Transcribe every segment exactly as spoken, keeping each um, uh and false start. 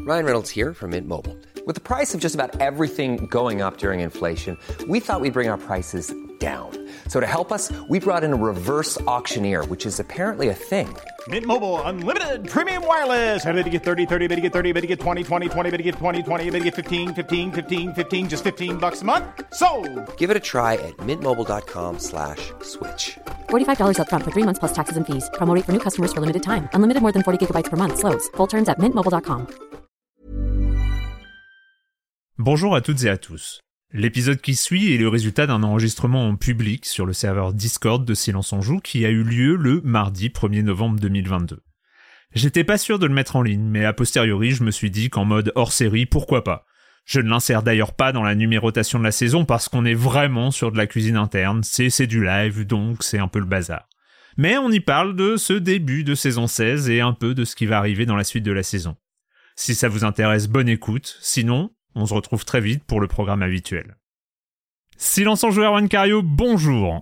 Ryan Reynolds here from Mint Mobile. With the price of just about everything going up during inflation, we thought we'd bring our prices down. So to help us, we brought in a reverse auctioneer, which is apparently a thing. Mint Mobile Unlimited Premium Wireless. How to get thirty, thirty, how to get thirty, how to get twenty, twenty, twenty, how to get twenty, twenty, how to get fifteen, fifteen, fifteen, fifteen, just fifteen bucks a month? Sold! Give it a try at mintmobile.com slash switch. forty-five dollars up front for three months plus taxes and fees. Promo rate for new customers for limited time. Unlimited more than forty gigabytes per month. Slows full terms at mint mobile dot com. Bonjour à toutes et à tous. L'épisode qui suit est le résultat d'un enregistrement en public sur le serveur Discord de Silence on Joue qui a eu lieu le mardi premier novembre deux mille vingt-deux. J'étais pas sûr de le mettre en ligne, mais a posteriori je me suis dit qu'en mode hors-série, pourquoi pas. Je ne l'insère d'ailleurs pas dans la numérotation de la saison parce qu'on est vraiment sur de la cuisine interne, c'est, c'est du live, donc c'est un peu le bazar. Mais on y parle de ce début de saison seize et un peu de ce qui va arriver dans la suite de la saison. Si ça vous intéresse, bonne écoute, sinon... on se retrouve très vite pour le programme habituel. Silence en joueur One Cario, bonjour.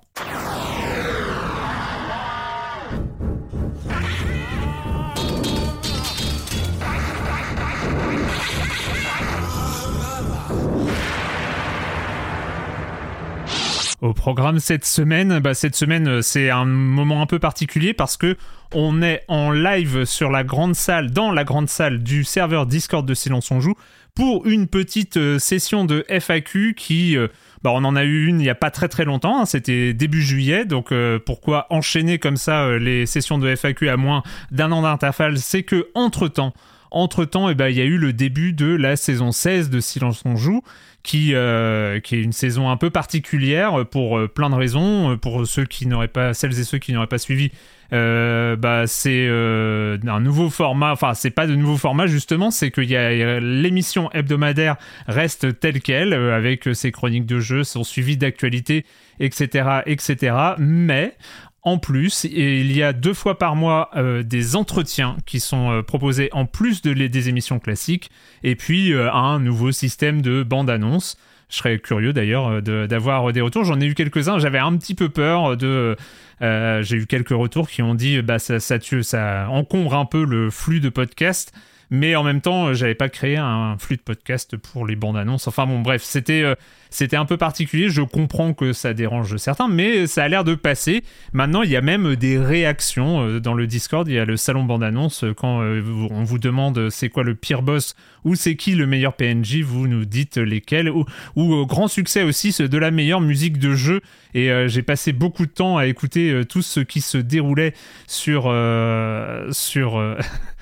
Au programme cette semaine, bah cette semaine c'est un moment un peu particulier parce que on est en live sur la grande salle, dans la grande salle du serveur Discord de Silence on Joue pour une petite euh, session de F A Q qui, euh, bah on en a eu une il y a pas très très longtemps, hein, c'était début juillet, donc euh, pourquoi enchaîner comme ça euh, les sessions de F A Q à moins d'un an d'intervalle, c'est que entre temps, entre temps, eh ben il y a eu le début de la saison seize de Silence on Joue. Qui, euh, qui est une saison un peu particulière pour euh, plein de raisons. Pour ceux qui n'auraient pas, celles et ceux qui n'auraient pas suivi, euh, bah c'est euh, un nouveau format. Enfin, c'est pas de nouveau format justement, c'est qu'il y a l'émission hebdomadaire reste telle quelle euh, avec ses chroniques de jeux, son suivi d'actualité, et cetera, et cetera. Mais en plus, il y a deux fois par mois euh, des entretiens qui sont euh, proposés en plus de les, des émissions classiques, et puis euh, un nouveau système de bande-annonce. Je serais curieux d'ailleurs de, d'avoir des retours. J'en ai eu quelques-uns, j'avais un petit peu peur de... Euh, j'ai eu quelques retours qui ont dit bah ça, ça, tue, ça encombre un peu le flux de podcast. Mais en même temps, j'avais pas créé un flux de podcast pour les bandes annonces. Enfin bon, bref, c'était, euh, c'était un peu particulier. Je comprends que ça dérange certains, mais ça a l'air de passer. Maintenant, il y a même des réactions euh, dans le Discord. Il y a le salon bande annonce. Quand euh, on vous demande c'est quoi le pire boss ou c'est qui le meilleur P N J, vous nous dites lesquels. Ou, ou euh, grand succès aussi, de la meilleure musique de jeu. Et euh, j'ai passé beaucoup de temps à écouter euh, tout ce qui se déroulait sur... Euh, sur euh,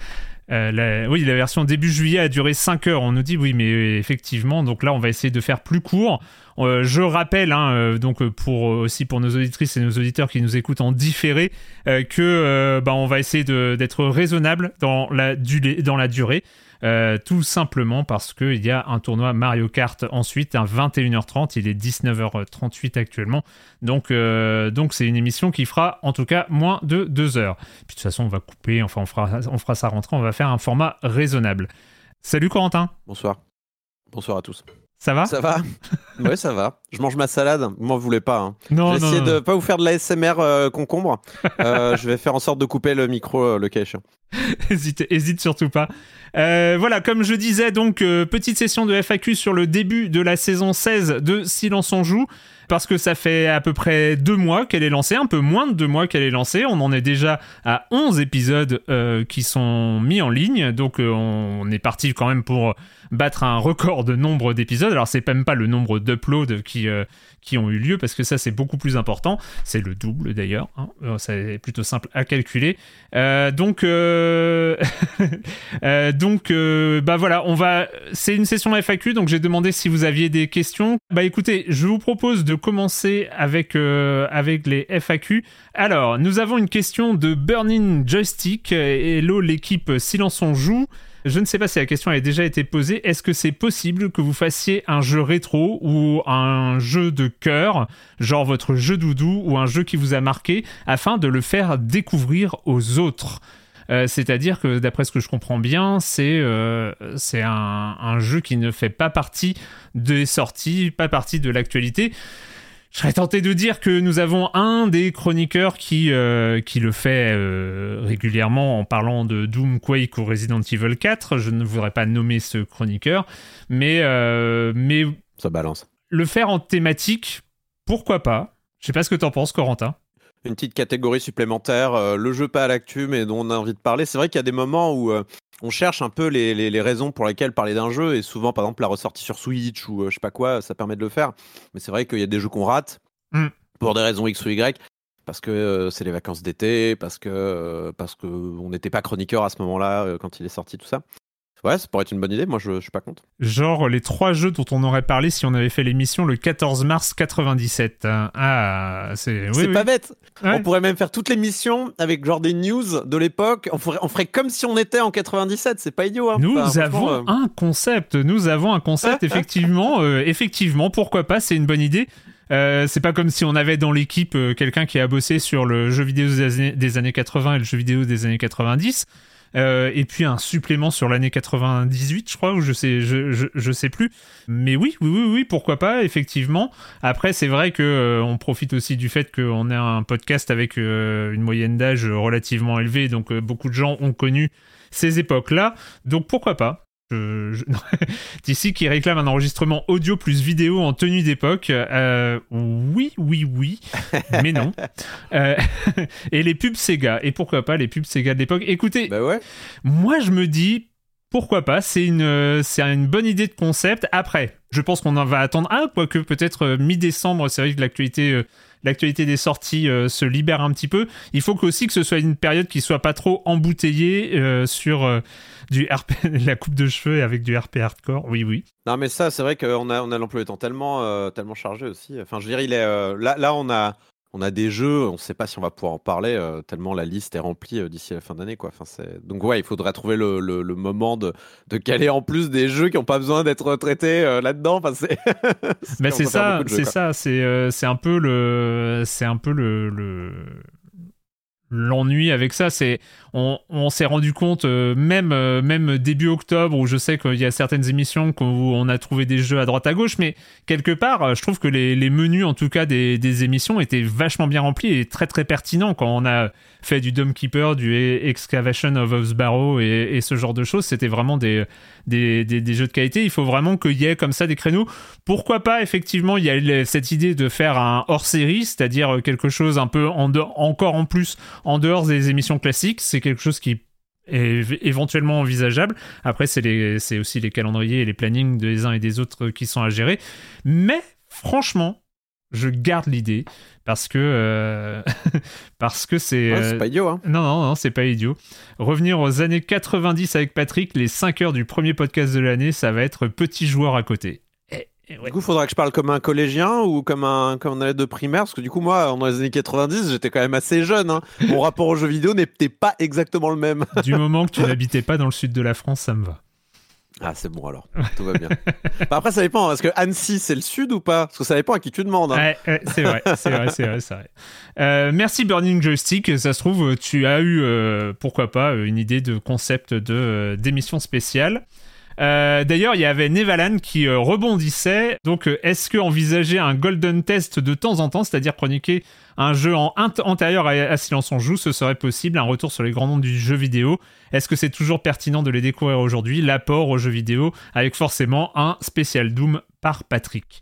Euh, la, oui, la version début juillet a duré cinq heures. On nous dit oui, mais euh, effectivement, donc là, on va essayer de faire plus court. Euh, je rappelle, hein, euh, donc pour aussi pour nos auditrices et nos auditeurs qui nous écoutent en différé, euh, que euh, bah, on va essayer de, d'être raisonnable dans la, du, dans la durée. Euh, tout simplement parce qu'il y a un tournoi Mario Kart ensuite à vingt et une heures trente, il est dix-neuf heures trente-huit actuellement, donc, euh, donc c'est une émission qui fera en tout cas moins de deux heures. Puis de toute façon on va couper, enfin on fera, on fera ça rentrer, on va faire un format raisonnable. Salut Corentin. Bonsoir. Bonsoir à tous. Ça va ? Ça va ? Ouais, ça va. Je mange ma salade. Vous m'en voulez pas. Hein. Non, J'ai non, essayé non. de pas vous faire de l'A S M R euh, concombre. Euh, je vais faire en sorte de couper le micro euh, le cas échéant. hésite, hésite surtout pas. Euh, voilà, comme je disais, donc euh, petite session de F A Q sur le début de la saison seize de Silence on Joue, parce que ça fait à peu près deux mois qu'elle est lancée, un peu moins de deux mois qu'elle est lancée. On en est déjà à onze épisodes euh, qui sont mis en ligne, donc euh, on est parti quand même pour battre un record de nombre d'épisodes. Alors c'est même pas le nombre d'uploads qui, euh, qui ont eu lieu, parce que ça c'est beaucoup plus important, c'est le double d'ailleurs, hein. C'est plutôt simple à calculer. Euh, donc euh... euh, donc euh, bah voilà, on va, c'est une session F A Q, donc j'ai demandé si vous aviez des questions. Bah écoutez, je vous propose de commencer avec euh, avec les F A Q. Alors nous avons une question de Burning Joystick. Hello l'équipe Silence on Joue. Je ne sais pas si la question a déjà été posée. Est-ce que c'est possible que vous fassiez un jeu rétro ou un jeu de cœur, genre votre jeu doudou ou un jeu qui vous a marqué, afin de le faire découvrir aux autres ? Euh, c'est-à-dire que, d'après ce que je comprends bien, c'est, euh, c'est un, un jeu qui ne fait pas partie des sorties, pas partie de l'actualité. Je serais tenté de dire que nous avons un des chroniqueurs qui, euh, qui le fait euh, régulièrement en parlant de Doom, Quake ou Resident Evil quatre. Je ne voudrais pas nommer ce chroniqueur, mais, euh, mais Ça balance. le faire en thématique, pourquoi pas? Je sais pas ce que t'en penses, Corentin. Une petite catégorie supplémentaire, euh, le jeu pas à l'actu, mais dont on a envie de parler. C'est vrai qu'il y a des moments où euh, on cherche un peu les, les, les raisons pour lesquelles parler d'un jeu, et souvent, par exemple, la ressortie sur Switch ou euh, je sais pas quoi, ça permet de le faire. Mais c'est vrai qu'il y a des jeux qu'on rate Mm. pour des raisons X ou Y, parce que euh, c'est les vacances d'été, parce que euh, parce que on n'était pas chroniqueur à ce moment-là euh, quand il est sorti, tout ça. Ouais, ça pourrait être une bonne idée. Moi, je, je suis pas contre. Genre les trois jeux dont on aurait parlé si on avait fait l'émission le quatorze mars quatre-vingt-dix-sept. Ah, c'est... Oui, c'est oui. pas bête. Ouais. On pourrait même faire toute l'émission avec genre des news de l'époque. On ferait, on ferait comme si on était en quatre-vingt-dix-sept. C'est pas idiot. Hein. Nous Enfin, avons euh... un concept. Nous avons un concept, effectivement. euh, effectivement, pourquoi pas, c'est une bonne idée. Euh, c'est pas comme si on avait dans l'équipe euh, quelqu'un qui a bossé sur le jeu vidéo des années, des années quatre-vingts et le jeu vidéo des années quatre-vingt-dix. Euh, et puis un supplément sur l'année quatre-vingt-dix-huit, je crois, ou je sais, je, je, je sais plus. Mais oui, oui, oui, oui, pourquoi pas, effectivement. Après, c'est vrai que euh, on profite aussi du fait qu'on a un podcast avec euh, une moyenne d'âge relativement élevée, donc euh, beaucoup de gens ont connu ces époques-là. Donc pourquoi pas. Je, je... D'ici qui réclame un enregistrement audio plus vidéo en tenue d'époque. Euh, oui, oui, oui, mais non. Euh, et les pubs Sega. Et pourquoi pas les pubs Sega de l'époque. Écoutez, bah ouais. Moi je me dis, pourquoi pas, c'est une, c'est une bonne idée de concept. Après, je pense qu'on en va attendre. Ah, quoique peut-être euh, mi-décembre, c'est vrai que l'actualité... Euh, L'actualité des sorties euh, se libère un petit peu. Il faut aussi que ce soit une période qui soit pas trop embouteillée euh, sur euh, du R P, la coupe de cheveux avec du R P hardcore. Oui, oui. Non, mais ça, c'est vrai qu'on a, on a l'emploi du temps tellement, euh, tellement chargé aussi. Enfin, je veux dire, il est euh, là, là, on a, on a des jeux. On ne sait pas si on va pouvoir en parler euh, tellement la liste est remplie euh, d'ici la fin d'année, quoi. Enfin, c'est... Donc ouais, il faudrait trouver le, le, le moment de, de caler en plus des jeux qui n'ont pas besoin d'être traités euh, là-dedans. Enfin, c'est. Mais c'est ça, jeux, c'est quoi. ça, c'est euh, c'est un peu le, c'est un peu le, le... l'ennui avec ça, c'est on, on s'est rendu compte euh, même euh, même début octobre où je sais qu'il y a certaines émissions où on a trouvé des jeux à droite à gauche, mais quelque part euh, je trouve que les, les menus en tout cas des, des émissions étaient vachement bien remplis et très très pertinents quand on a fait du Dome Keeper, du Excavation of Osbarrow et, et ce genre de choses. C'était vraiment des, des, des, des jeux de qualité. Il faut vraiment qu'il y ait comme ça des créneaux. Pourquoi pas, effectivement, il y a cette idée de faire un hors-série, c'est-à-dire quelque chose un peu en de, encore en plus en dehors des émissions classiques. C'est quelque chose qui est éventuellement envisageable. Après, c'est, les, c'est aussi les calendriers et les plannings des uns et des autres qui sont à gérer. Mais franchement, je garde l'idée parce que euh, parce que c'est, ouais, euh... c'est pas idiot, hein. Non, non, non, c'est pas idiot. Revenir aux années quatre-vingt-dix avec Patrick, les cinq heures du premier podcast de l'année, ça va être petit joueur à côté. Et, et ouais. Du coup, il faudra que je parle comme un collégien ou comme un, comme un élève de primaire, parce que du coup, moi, dans les années quatre-vingt-dix, j'étais quand même assez jeune. Hein. Mon rapport aux jeux vidéo n'était pas exactement le même. Du moment que tu n'habitais pas dans le sud de la France, ça me va. Ah, c'est bon alors, tout va bien. Bah, après, ça dépend, est-ce que Annecy, c'est le sud ou pas? Parce que ça dépend à qui tu demandes. Hein. Ouais, ouais, c'est vrai, c'est vrai, c'est vrai, c'est vrai. Euh, merci Burning Joystick, ça se trouve, tu as eu, euh, pourquoi pas, une idée de concept de, euh, d'émission spéciale. Euh, d'ailleurs, il y avait Nevalan qui euh, rebondissait. Donc, euh, est-ce que envisager un golden test de temps en temps, c'est-à-dire chroniquer un jeu en int- antérieur à, à Silence on Joue, ce serait possible? Un retour sur les grands noms du jeu vidéo. Est-ce que c'est toujours pertinent de les découvrir aujourd'hui? L'apport au jeu vidéo avec forcément un spécial Doom par Patrick.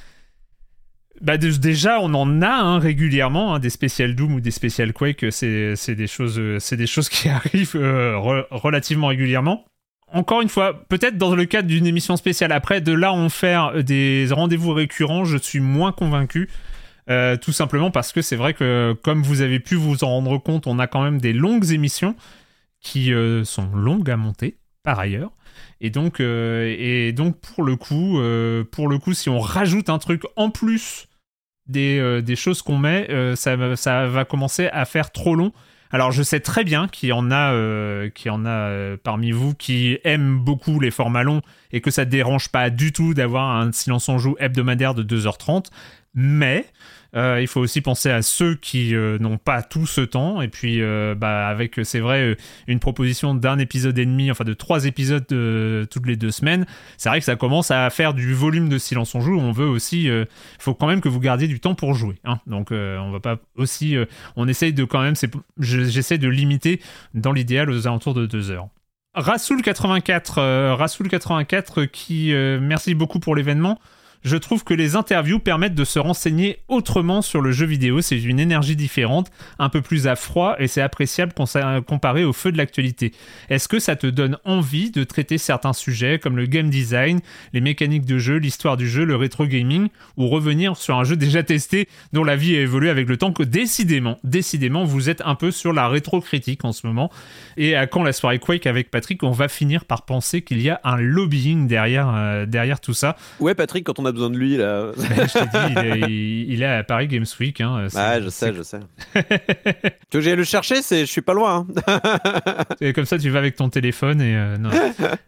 Bah de, déjà, on en a hein, régulièrement, hein, des spécial Doom ou des spécial Quake. C'est, c'est des choses, euh, c'est des choses qui arrivent euh, re- relativement régulièrement. Encore une fois, peut-être dans le cadre d'une émission spéciale. Après, de là en faire des rendez-vous récurrents, je suis moins convaincu. Euh, tout simplement parce que c'est vrai que, comme vous avez pu vous en rendre compte, on a quand même des longues émissions qui euh, sont longues à monter, par ailleurs. Et donc, euh, et donc pour le coup, euh, pour le coup, si on rajoute un truc en plus des, euh, des choses qu'on met, euh, ça, ça va commencer à faire trop long. Alors je sais très bien qu'il y en a, euh, qu'il y en a euh, parmi vous qui aiment beaucoup les formats longs et que ça ne dérange pas du tout d'avoir un Silence on Joue hebdomadaire de deux heures trente, mais Euh, il faut aussi penser à ceux qui euh, n'ont pas tout ce temps. Et puis, euh, bah, avec, c'est vrai, une proposition d'un épisode et demi, enfin de trois épisodes euh, toutes les deux semaines, c'est vrai que ça commence à faire du volume de Silence on joue. On veut aussi, il euh, faut quand même que vous gardiez du temps pour jouer. Hein. Donc, euh, on va pas aussi, euh, on essaye de quand même, c'est, j'essaie de limiter dans l'idéal aux alentours de deux heures. Rasoul quatre-vingt-quatre, euh, Rasoul quatre-vingt-quatre qui, euh, merci beaucoup pour l'événement. Je trouve que les interviews permettent de se renseigner autrement sur le jeu vidéo. C'est une énergie différente, un peu plus à froid, et c'est appréciable comparé au feu de l'actualité. Est-ce que ça te donne envie de traiter certains sujets comme le game design, les mécaniques de jeu, l'histoire du jeu, le rétro gaming, ou revenir sur un jeu déjà testé dont la vie a évolué avec le temps? Que décidément, décidément, vous êtes un peu sur la rétro-critique en ce moment. Et à quand la soirée Quake avec Patrick, on va finir par penser qu'il y a un lobbying derrière, euh, derrière tout ça. Ouais, Patrick, quand on a besoin de lui là. Je t'ai dit, il est, il, il est à Paris Games Week. Hein, ah, je sais, je sais. Tu veux que j'aille le chercher, c'est, je suis pas loin. Hein. Et comme ça, tu vas avec ton téléphone et euh, non.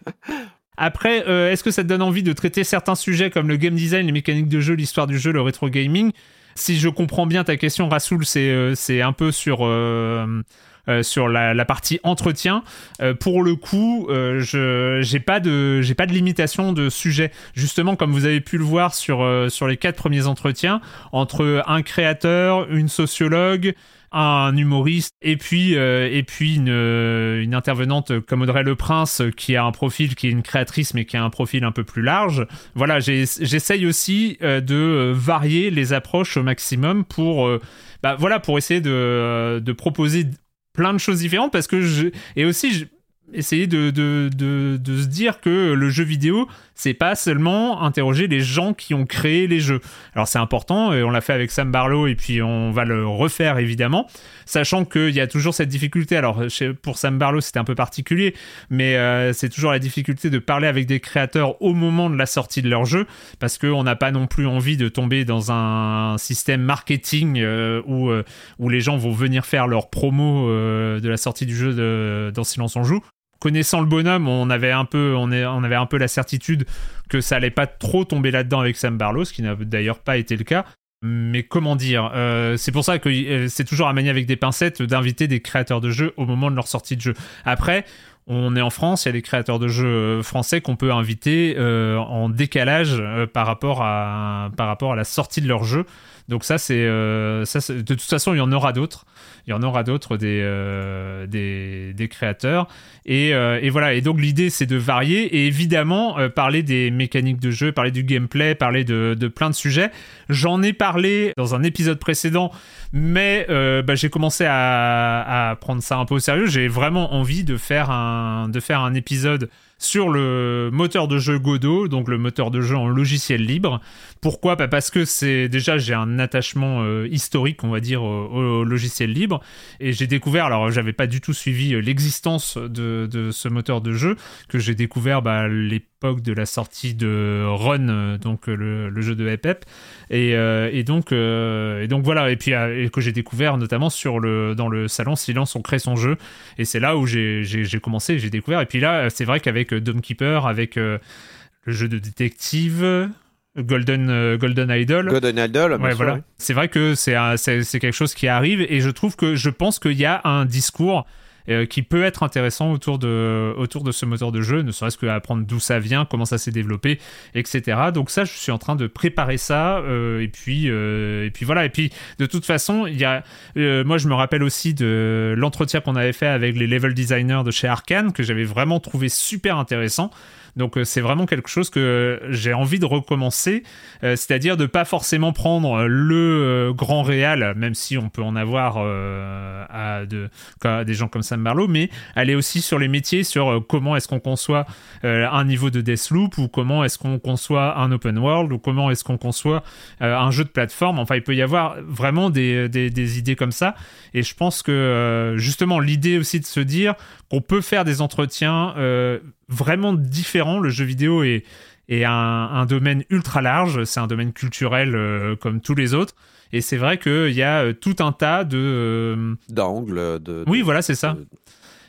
Après, euh, est-ce que ça te donne envie de traiter certains sujets comme le game design, les mécaniques de jeu, l'histoire du jeu, le rétro gaming? Si je comprends bien ta question, Rasoul, c'est, euh, c'est un peu sur... Euh, Euh, sur la, la partie entretien. Euh, pour le coup, euh, je j'ai pas de j'ai pas de limitation de sujet. Justement, comme vous avez pu le voir sur euh, sur les quatre premiers entretiens, entre un créateur, une sociologue, un humoriste et puis euh, et puis une une intervenante comme Audrey Le Prince qui a un profil, qui est une créatrice mais qui a un profil un peu plus large. Voilà, j'ai, j'essaye aussi euh, de varier les approches au maximum pour euh, bah voilà pour essayer de de proposer plein de choses différentes, parce que je... et aussi je... essayer de, de, de, de se dire que le jeu vidéo, c'est pas seulement interroger les gens qui ont créé les jeux. Alors c'est important, et on l'a fait avec Sam Barlow, et puis on va le refaire évidemment, sachant qu'il y a toujours cette difficulté. Alors pour Sam Barlow c'était un peu particulier, mais euh, c'est toujours la difficulté de parler avec des créateurs au moment de la sortie de leur jeu, parce qu'on n'a pas non plus envie de tomber dans un système marketing euh, où, euh, où les gens vont venir faire leur promo euh, de la sortie du jeu de, dans Silence on joue. Connaissant le bonhomme, on avait un peu, on, est, on avait un peu la certitude que ça allait pas trop tomber là-dedans avec Sam Barlow, ce qui n'a d'ailleurs pas été le cas. Mais comment dire, euh, c'est pour ça que euh, c'est toujours à manier avec des pincettes d'inviter des créateurs de jeux au moment de leur sortie de jeu. Après, on est en France, il y a des créateurs de jeux français qu'on peut inviter euh, en décalage euh, par rapport à par rapport à la sortie de leur jeu. Donc ça, c'est, euh, ça, c'est... de toute façon, il y en aura d'autres. Il y en aura d'autres des, euh, des, des créateurs. Et, euh, et voilà. Et donc, l'idée, c'est de varier. Et évidemment, euh, parler des mécaniques de jeu, parler du gameplay, parler de, de plein de sujets. J'en ai parlé dans un épisode précédent, mais euh, bah, j'ai commencé à, à prendre ça un peu au sérieux. J'ai vraiment envie de faire un, de faire un épisode sur le moteur de jeu Godot, donc le moteur de jeu en logiciel libre. Pourquoi ? Bah parce que c'est déjà j'ai un attachement euh, historique, on va dire, au, au logiciel libre, et j'ai découvert, alors j'avais pas du tout suivi l'existence de, de ce moteur de jeu, que j'ai découvert bah, à l'époque de la sortie de Run, donc le, le jeu de Epep, et, euh, et donc euh, et donc voilà, et puis euh, et que j'ai découvert notamment sur le dans le salon Silence on crée son jeu, et c'est là où j'ai j'ai, j'ai commencé, j'ai découvert, et puis là c'est vrai qu'avec Dome Keeper, avec euh, le jeu de détective Golden euh, Golden Idol. Golden Idol, ouais, voilà. Oui. C'est vrai que c'est, un, c'est c'est quelque chose qui arrive, et je trouve que je pense qu'il y a un discours euh, qui peut être intéressant autour de autour de ce moteur de jeu, ne serait-ce qu'apprendre d'où ça vient, comment ça s'est développé, et cetera. Donc ça, je suis en train de préparer ça, euh, et puis euh, et puis voilà. Et puis de toute façon, il y a euh, moi je me rappelle aussi de l'entretien qu'on avait fait avec les level designers de chez Arkane, que j'avais vraiment trouvé super intéressant. Donc euh, c'est vraiment quelque chose que j'ai envie de recommencer, euh, c'est-à-dire de pas forcément prendre le euh, grand réal, même si on peut en avoir euh, à, de, à des gens comme Sam Barlow, mais aller aussi sur les métiers, sur euh, comment est-ce qu'on conçoit euh, un niveau de Deathloop, ou comment est-ce qu'on conçoit un open world, ou comment est-ce qu'on conçoit euh, un jeu de plateforme. Enfin, il peut y avoir vraiment des, des, des idées comme ça, et je pense que euh, justement l'idée aussi de se dire qu'on peut faire des entretiens euh, vraiment différents. Le jeu vidéo est, est un, un domaine ultra large, c'est un domaine culturel euh, comme tous les autres, et c'est vrai qu'il y a euh, tout un tas de... Euh... d'angles. De, de, oui, voilà, c'est ça. De...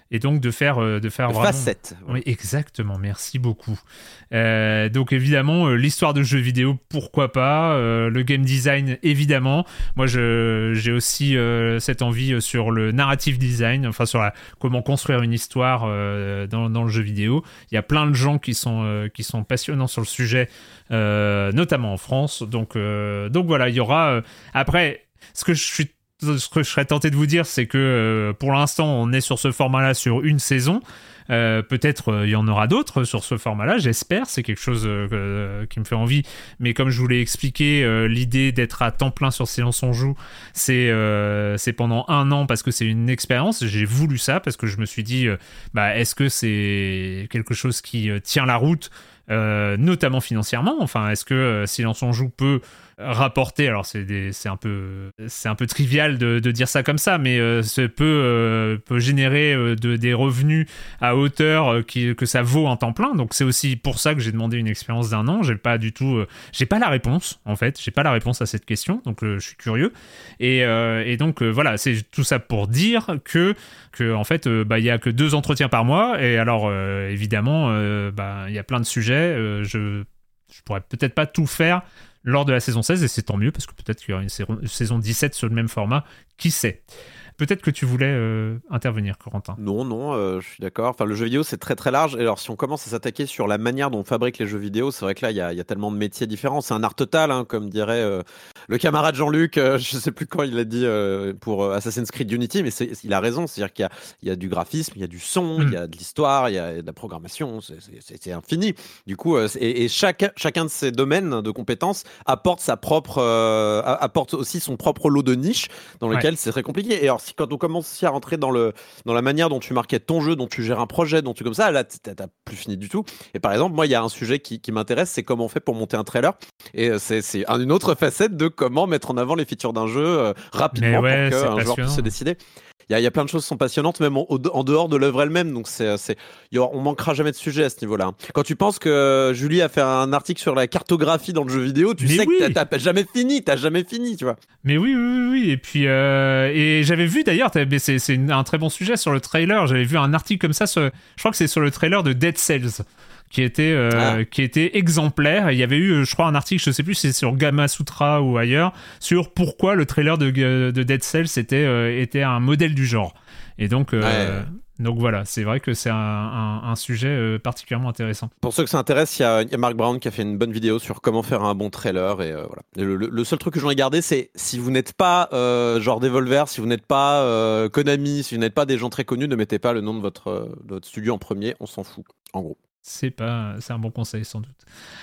Et donc de faire, euh, de faire de vraiment... facettes. Oui, exactement, merci beaucoup. Euh, donc évidemment, euh, l'histoire de jeux vidéo, pourquoi pas. Euh, le game design, évidemment. Moi, je, j'ai aussi euh, cette envie sur le narrative design, enfin sur la, comment construire une histoire euh, dans, dans le jeu vidéo. Il y a plein de gens qui sont, euh, qui sont passionnants sur le sujet, euh, notamment en France. Donc, euh, donc voilà, il y aura... Euh, après, ce que je suis Ce que je serais tenté de vous dire, c'est que euh, pour l'instant, on est sur ce format-là sur une saison. Euh, peut-être il euh, y en aura d'autres sur ce format-là, j'espère. C'est quelque chose euh, qui me fait envie. Mais comme je vous l'ai expliqué, euh, l'idée d'être à temps plein sur Silence on Joue, c'est, euh, c'est pendant un an parce que c'est une expérience. J'ai voulu ça parce que je me suis dit, euh, bah, est-ce que c'est quelque chose qui euh, tient la route, euh, notamment financièrement ? Enfin, est-ce que euh, Silence on Joue peut rapporter, alors c'est, des, c'est, un peu, c'est un peu trivial de, de dire ça comme ça, mais euh, ça peut, euh, peut générer euh, de, des revenus à hauteur euh, qui, que ça vaut un temps plein. Donc c'est aussi pour ça que j'ai demandé une expérience d'un an. J'ai pas du tout, euh, j'ai pas la réponse en fait, j'ai pas la réponse à cette question, donc euh, je suis curieux. Et, euh, et donc euh, voilà, c'est tout ça pour dire que, que en fait, euh, bah, y a que deux entretiens par mois. Et alors euh, évidemment, euh, bah, y a plein de sujets. Euh, je, je pourrais peut-être pas tout faire lors de la saison seize, et c'est tant mieux, parce que peut-être qu'il y aura une saison dix-sept sur le même format, qui sait. Peut-être que tu voulais euh, intervenir, Corentin. Non, non, euh, je suis d'accord. Enfin, le jeu vidéo, c'est très très large. Et alors, si on commence à s'attaquer sur la manière dont on fabrique les jeux vidéo, c'est vrai que là, il y, y a tellement de métiers différents. C'est un art total, hein, comme dirait euh, le camarade Jean-Luc. Euh, je sais plus quand il l'a dit euh, pour euh, Assassin's Creed Unity, mais c'est, il a raison. C'est-à-dire qu'il y a, il y a du graphisme, il y a du son, il mm. y a de l'histoire, il y a de la programmation. C'est, c'est, c'est infini. Du coup, euh, et, et chaque, chacun de ces domaines de compétences apporte sa propre, euh, apporte aussi son propre lot de niches dans lequel ouais. c'est très compliqué. Et alors, si, quand on commence aussi à rentrer dans, le, dans la manière dont tu marketes ton jeu, dont tu gères un projet, dont tu comme ça, là, t'as, t'as plus fini du tout. Et par exemple, moi, il y a un sujet qui, qui m'intéresse, c'est comment on fait pour monter un trailer. Et c'est, c'est une autre facette de comment mettre en avant les features d'un jeu euh, rapidement ouais, pour qu'un joueur puisse se décider. Il y, a, il y a plein de choses qui sont passionnantes, même en, en dehors de l'œuvre elle-même. Donc, c'est, c'est, y aura, on manquera jamais de sujet à ce niveau-là. Quand tu penses que Julie a fait un article sur la cartographie dans le jeu vidéo, tu Mais sais oui. que t'as, t'as jamais fini, t'as jamais fini, tu vois. Mais oui, oui, oui. Et puis, euh, et j'avais vu d'ailleurs, c'est, c'est une, un très bon sujet sur le trailer. J'avais vu un article comme ça, sur, je crois que c'est sur le trailer de Dead Cells, qui était, euh, ah. qui était exemplaire. Il y avait eu, je crois, un article, je sais plus si c'est sur Gamasutra ou ailleurs, sur pourquoi le trailer de, de Dead Cells était, euh, était un modèle du genre. Et donc, euh, ouais. donc voilà, c'est vrai que c'est un, un, un sujet euh, particulièrement intéressant. Pour ceux que ça intéresse, il y, y a Mark Brown qui a fait une bonne vidéo sur comment faire un bon trailer. Et, euh, voilà. Et le, le, le seul truc que j'en ai gardé, c'est si vous n'êtes pas euh, genre Devolver, si vous n'êtes pas euh, Konami, si vous n'êtes pas des gens très connus, ne mettez pas le nom de votre, euh, de votre studio en premier, on s'en fout, en gros. C'est pas, c'est un bon conseil sans doute.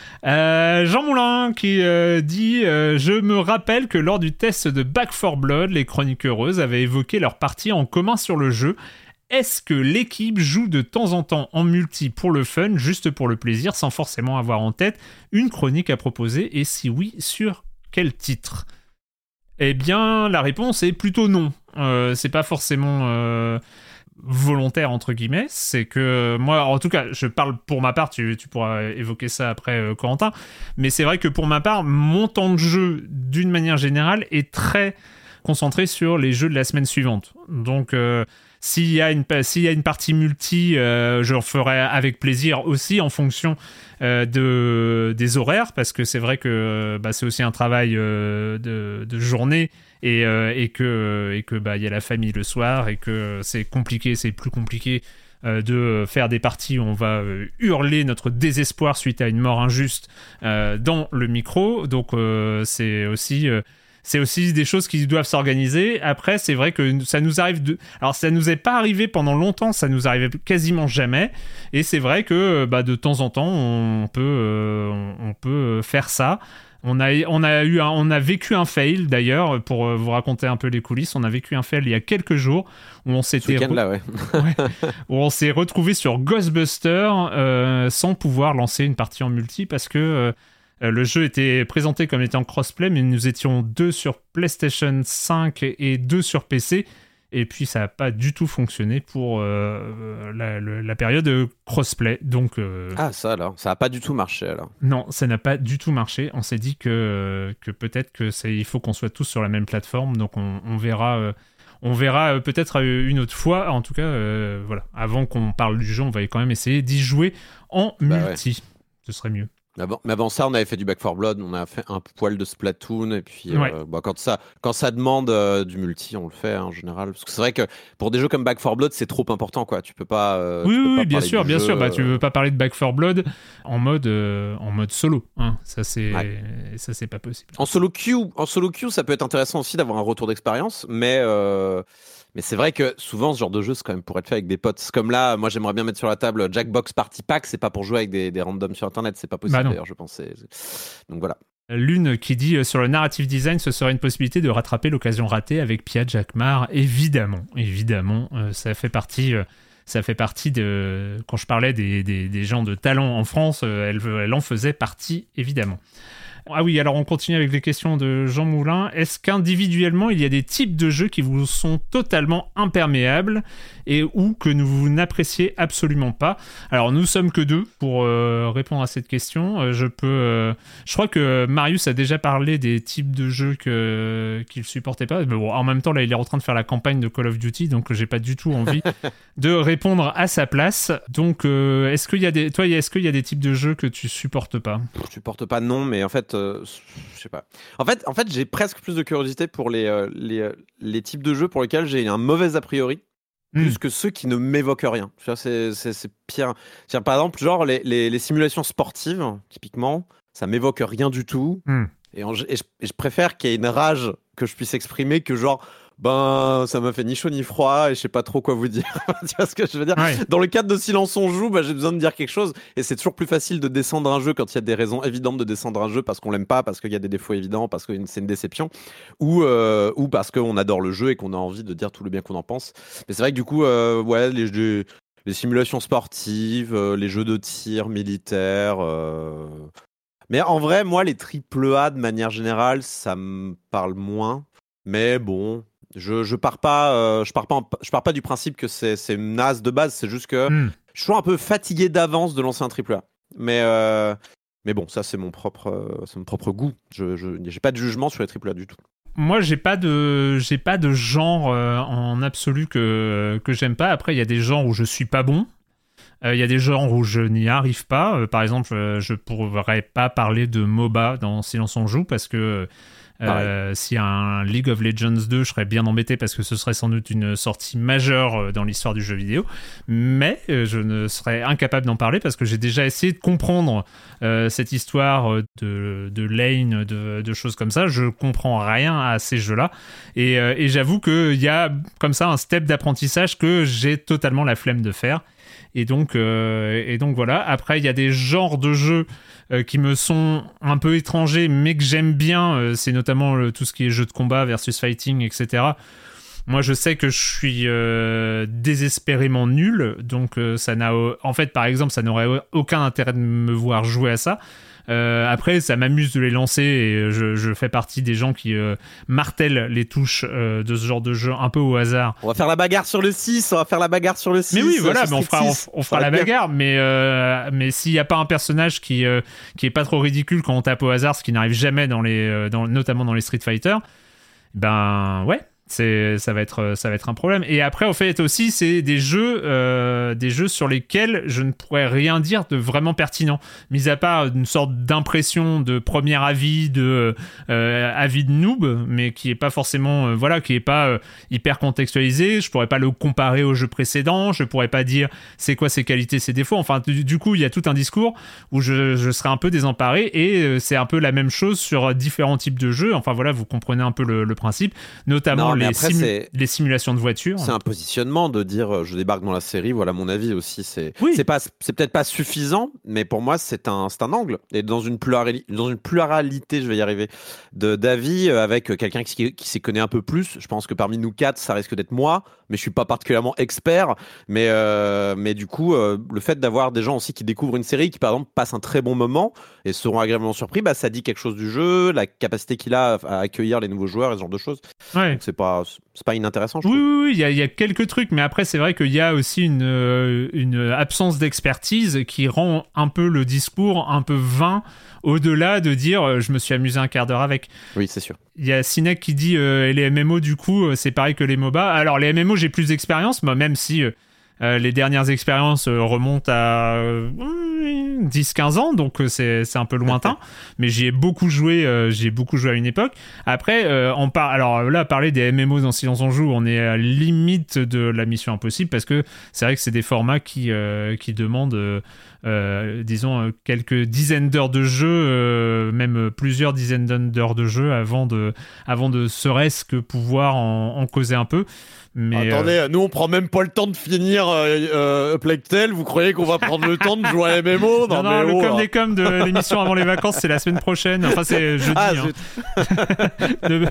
Euh, Jean Moulin qui euh, dit euh, « Je me rappelle que lors du test de Back four Blood, les Chroniques Heureuses avaient évoqué leur partie en commun sur le jeu. Est-ce que l'équipe joue de temps en temps en multi pour le fun, juste pour le plaisir, sans forcément avoir en tête une chronique à proposer, et si oui, sur quel titre ?» Eh bien, la réponse est plutôt non. Euh, c'est pas forcément... Euh... volontaire entre guillemets, c'est que moi, en tout cas, je parle pour ma part, tu, tu pourras évoquer ça après, euh, Corentin, mais c'est vrai que pour ma part, mon temps de jeu, d'une manière générale, est très concentré sur les jeux de la semaine suivante. Donc, euh, s'il y a une, s'il y a une partie multi, euh, je le ferai avec plaisir aussi en fonction euh, de, des horaires, parce que c'est vrai que bah, c'est aussi un travail euh, de, de journée, et, euh, et que et que bah il y a la famille le soir, et que c'est compliqué, c'est plus compliqué euh, de faire des parties où on va euh, hurler notre désespoir suite à une mort injuste euh, dans le micro. Donc euh, c'est aussi euh, c'est aussi des choses qui doivent s'organiser. Après, c'est vrai que ça nous arrive de... Alors, ça nous est pas arrivé pendant longtemps, ça nous arrivait quasiment jamais. Et c'est vrai que bah, de temps en temps, on peut, euh, on peut faire ça. On a, on, a eu un, on a vécu un fail, d'ailleurs, pour vous raconter un peu les coulisses. On a vécu un fail il y a quelques jours où on s'était re... là, ouais. ouais, où on s'est retrouvé sur Ghostbusters euh, sans pouvoir lancer une partie en multi parce que euh, le jeu était présenté comme étant crossplay, mais nous étions deux sur PlayStation cinq et deux sur P C. Et puis ça n'a pas du tout fonctionné pour euh, la, la, la période crossplay. Donc, euh... ah ça alors, ça n'a pas du tout marché alors. Non, ça n'a pas du tout marché. On s'est dit que, que peut-être que c'est, il faut qu'on soit tous sur la même plateforme. Donc on, on verra, euh, on verra euh, peut-être euh, une autre fois. En tout cas, euh, voilà. Avant qu'on parle du jeu, on va quand même essayer d'y jouer en Bah multi. Ouais. Ce serait mieux. Mais avant, mais avant ça, on avait fait du Back four Blood, on a fait un poil de Splatoon, et puis Ouais. euh, bah, quand, ça, quand ça demande euh, du multi, on le fait hein, en général. Parce que c'est vrai que pour des jeux comme Back four Blood, c'est trop important, quoi. Tu peux pas. Euh, oui, tu peux oui, pas bien parler sûr, du bien jeu, sûr. Bah, tu euh, veux pas parler de Back four Blood en mode, euh, en mode solo. Hein. Ça, c'est, Ouais. ça, c'est pas possible. En solo queue, en solo queue, ça peut être intéressant aussi d'avoir un retour d'expérience, mais. Euh... Mais c'est vrai que souvent, ce genre de jeu, c'est quand même pour être fait avec des potes. C'est comme là, moi, j'aimerais bien mettre sur la table Jackbox Party Pack. C'est pas pour jouer avec des, des randoms sur Internet. C'est pas possible, Bah d'ailleurs, je pense. C'est- Donc voilà. L'une qui dit euh, sur le narrative design, ce serait une possibilité de rattraper l'occasion ratée avec Pia Jackmar. Évidemment, évidemment, euh, ça fait partie. Euh, ça fait partie de. Quand je parlais des, des, des gens de talent en France, euh, elle, elle en faisait partie, évidemment. Ah oui, alors on continue avec les questions de Jean Moulin. Est-ce qu'individuellement, il y a des types de jeux qui vous sont totalement imperméables et ou que vous n'appréciez absolument pas? Alors, nous sommes que deux pour euh, répondre à cette question. Euh, je peux... Euh, je crois que Marius a déjà parlé des types de jeux que, qu'il supportait pas. Mais bon, en même temps, là, il est en train de faire la campagne de Call of Duty, donc j'ai pas du tout envie de répondre à sa place. Donc, euh, est-ce qu'il y a des... Toi, est-ce qu'il y a des types de jeux que tu supportes pas? Je supporte pas, non, mais en fait, euh, je sais pas. En fait, en fait, j'ai presque plus de curiosité pour les, euh, les, euh, les types de jeux pour lesquels j'ai un mauvais a priori, plus Mm. que ceux qui ne m'évoquent rien. Tu vois, c'est, c'est, c'est pire. C'est-à-dire, par exemple, genre les, les, les simulations sportives, typiquement, ça m'évoque rien du tout. Mm. Et, en- et je, et je préfère qu'il y ait une rage que je puisse exprimer que genre, ben, ça m'a fait ni chaud ni froid et je sais pas trop quoi vous dire. Tu vois ce que je veux dire? Ouais. Dans le cadre de Silence on joue, bah, j'ai besoin de dire quelque chose et c'est toujours plus facile de descendre un jeu quand il y a des raisons évidentes de descendre un jeu parce qu'on l'aime pas, parce qu'il y a des défauts évidents, parce que c'est une déception ou, euh, ou parce qu'on adore le jeu et qu'on a envie de dire tout le bien qu'on en pense. Mais c'est vrai que du coup, euh, ouais, les, jeux- les simulations sportives, euh, les jeux de tir militaires. euh, Mais en vrai, moi, les triple A de manière générale, ça me parle moins. Mais bon, je, je pars pas, euh, je pars pas, en- je pars pas du principe que c'est, c'est naze de base. C'est juste que Mm. je suis toujours un peu fatigué d'avance de lancer un triple A. Mais, euh, mais bon, ça c'est mon propre, euh, c'est mon propre goût. Je, je, j'ai pas de jugement sur les triple A du tout. Moi, j'ai pas de, j'ai pas de genre euh, en absolu que, que j'aime pas. Après, il y a des genres où je suis pas bon. Euh, Il y a des genres où je n'y arrive pas. Euh, par exemple, euh, je pourrais pas parler de MOBA dans Silence on joue parce que euh, s'il y a un League of Legends deux, je serais bien embêté parce que ce serait sans doute une sortie majeure euh, dans l'histoire du jeu vidéo. Mais euh, je ne serais incapable d'en parler parce que j'ai déjà essayé de comprendre euh, cette histoire euh, de, de lane, de, de choses comme ça. Je comprends rien à ces jeux-là. Et, euh, et j'avoue qu'il y a comme ça un step d'apprentissage que j'ai totalement la flemme de faire. Et donc, euh, et donc voilà. Après, il y a des genres de jeux euh, qui me sont un peu étrangers, mais que j'aime bien. Euh, c'est notamment euh, tout ce qui est jeux de combat versus fighting, et cetera. Moi, je sais que je suis euh, désespérément nul, donc euh, ça n'a, en fait, par exemple, ça n'aurait aucun intérêt de me voir jouer à ça. Euh, après, ça m'amuse de les lancer et je, je fais partie des gens qui euh, martèlent les touches euh, de ce genre de jeu un peu au hasard. On va faire la bagarre sur le six, on va faire la bagarre sur le six. Mais oui, voilà, sur mais on Street fera, on, six. on Ça fera va la être bien. bagarre, mais, euh, mais s'il n'y a pas un personnage qui, euh, qui est pas trop ridicule quand on tape au hasard, ce qui n'arrive jamais, dans les, euh, dans, notamment dans les Street Fighter, ben ouais. C'est, ça va être, ça va être un problème. Et après, au fait aussi, c'est des jeux, euh, des jeux sur lesquels je ne pourrais rien dire de vraiment pertinent, mis à part une sorte d'impression de premier avis, de euh, avis de noob, mais qui est pas forcément, euh, voilà, qui est pas euh, hyper contextualisé. Je pourrais pas le comparer au jeu précédent. Je pourrais pas dire c'est quoi ses qualités, ses défauts. Enfin, du, du coup, il y a tout un discours où je, je serais un peu désemparé. Et euh, c'est un peu la même chose sur différents types de jeux. Enfin voilà, vous comprenez un peu le, le principe, notamment Non, mais les, après, simu- c'est- les simulations de voitures. C'est un positionnement de dire euh, je débarque dans la série, voilà mon avis aussi. C'est Oui. c'est pas c'est peut-être pas suffisant, mais pour moi c'est un c'est un angle et dans une pluralité dans une pluralité je vais y arriver de d'avis euh, avec quelqu'un qui, qui s'y connaît un peu plus. Je pense que parmi nous quatre ça risque d'être moi, mais je suis pas particulièrement expert. Mais euh, mais du coup euh, le fait d'avoir des gens aussi qui découvrent une série qui par exemple passent un très bon moment et seront agréablement surpris, bah ça dit quelque chose du jeu, la capacité qu'il a à accueillir les nouveaux joueurs et ce genre de choses. Ouais. Donc c'est pas pas, c'est pas inintéressant, je oui, trouve. Oui, oui, il y, a, il y a quelques trucs, mais après, c'est vrai qu'il y a aussi une, euh, une absence d'expertise qui rend un peu le discours un peu vain, au-delà de dire euh, je me suis amusé un quart d'heure avec. Oui, c'est sûr. Il y a Sinek qui dit euh, les M M O, du coup, euh, c'est pareil que les MOBA. Alors, les M M O, j'ai plus d'expérience, moi, même si euh, euh, les dernières expériences euh, remontent à euh, dix quinze ans, donc euh, c'est, c'est un peu lointain, mais j'y ai beaucoup joué, euh, j'ai beaucoup joué à une époque. Après, euh, on par... alors là, parler des M M O dans Silence on Joue, on est à la limite de la mission impossible, parce que c'est vrai que c'est des formats qui, euh, qui demandent... Euh, Euh, disons quelques dizaines d'heures de jeu, euh, même plusieurs dizaines d'heures de jeu avant de, avant de serait-ce que pouvoir en, en causer un peu. Mais attendez, euh... nous on prend même pas le temps de finir euh, euh, Plague Tale. Vous croyez qu'on va prendre le temps de jouer à M M O? Non, non, non, non, mais le oh, com des com de l'émission avant les vacances, c'est la semaine prochaine. Enfin, c'est jeudi. Ah, hein. de...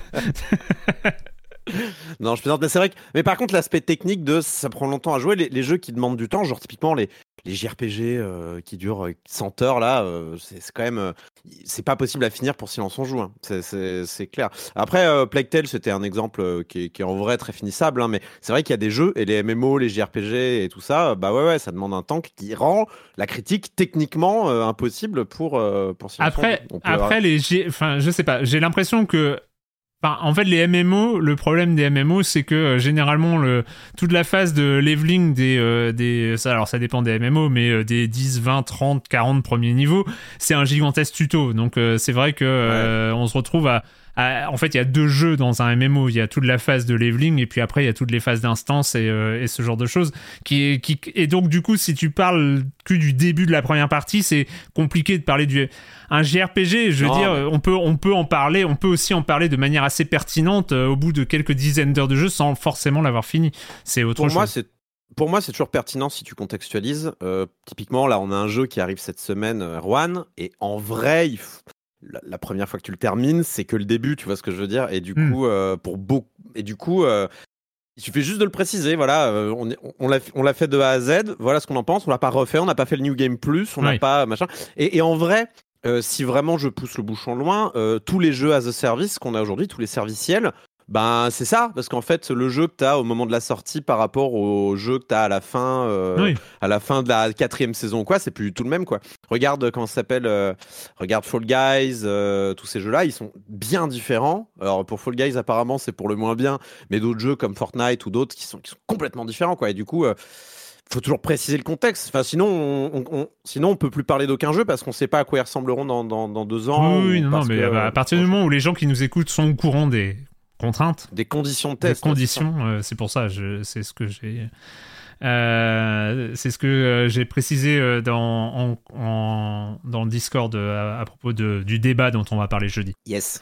Non, je plaisante, mais c'est vrai que. Mais par contre, l'aspect technique de ça prend longtemps à jouer, les, les jeux qui demandent du temps, genre typiquement les, les J R P G euh, qui durent cent heures, là, euh, c'est, c'est quand même. Euh, c'est pas possible à finir pour Silence on Joue, hein. c'est, c'est, c'est clair. Après, euh, Plague Tale, c'était un exemple euh, qui, est, qui est en vrai très finissable, hein, mais c'est vrai qu'il y a des jeux, et les M M O, les J R P G et tout ça, bah ouais, ouais, ça demande un temps qui rend la critique techniquement euh, impossible pour, euh, pour Silence après, on Joue. Peut... Après, les G... enfin, je sais pas, j'ai l'impression que. Enfin, en fait, les M M O, le problème des M M O, c'est que euh, généralement, le, toute la phase de leveling des, euh, des ça, alors ça dépend des M M O, mais euh, des dix, vingt, trente, quarante premiers niveaux, c'est un gigantesque tuto. Donc, euh, c'est vrai que euh, ouais. on se retrouve à, à. En fait, il y a deux jeux dans un M M O. Il y a toute la phase de leveling et puis après, il y a toutes les phases d'instance et, euh, et ce genre de choses. Qui, qui, et donc, du coup, si tu parles que du début de la première partie, c'est compliqué de parler du. Un J R P G, je veux non, dire, mais... on peut, on peut en parler, on peut aussi en parler de manière assez pertinente euh, au bout de quelques dizaines d'heures de jeu sans forcément l'avoir fini. C'est autre pour chose. Moi, c'est, pour moi, c'est toujours pertinent si tu contextualises. Euh, typiquement, là, on a un jeu qui arrive cette semaine, Erwan, et en vrai, il faut... la, la première fois que tu le termines, c'est que le début, tu vois ce que je veux dire. Et du mm. coup, euh, pour beaucoup, et du coup. Euh... Il suffit juste de le préciser, voilà, euh, on, est, on, l'a, on l'a fait de A à Z, voilà ce qu'on en pense, on l'a pas refait, on n'a pas fait le New Game Plus, on n'a oui. pas machin. Et, et en vrai, euh, si vraiment je pousse le bouchon loin, euh, tous les jeux as a service qu'on a aujourd'hui, tous les serviciels, ben c'est ça, parce qu'en fait le jeu que tu as au moment de la sortie par rapport au jeu que tu as à la fin, euh, oui. à la fin de la quatrième saison, quoi, c'est plus du tout le même, quoi. Regarde comment ça s'appelle, euh, regarde Fall Guys, euh, tous ces jeux-là, ils sont bien différents. Alors pour Fall Guys apparemment c'est pour le moins bien, mais d'autres jeux comme Fortnite ou d'autres qui sont qui sont complètement différents, quoi. Et du coup. Euh, faut toujours préciser le contexte. Enfin, sinon, on, on, on, sinon, on peut plus parler d'aucun jeu parce qu'on sait pas à quoi ils ressembleront dans, dans, dans deux ans. Oui, non, non, mais que, à partir du moment où les gens qui nous écoutent sont au courant des contraintes, des conditions de test, des conditions, c'est, euh, c'est pour ça. Je, c'est ce que j'ai. Euh, c'est ce que euh, j'ai précisé euh, dans, en, en, dans le Discord euh, à, à propos de, du débat dont on va parler jeudi. Yes.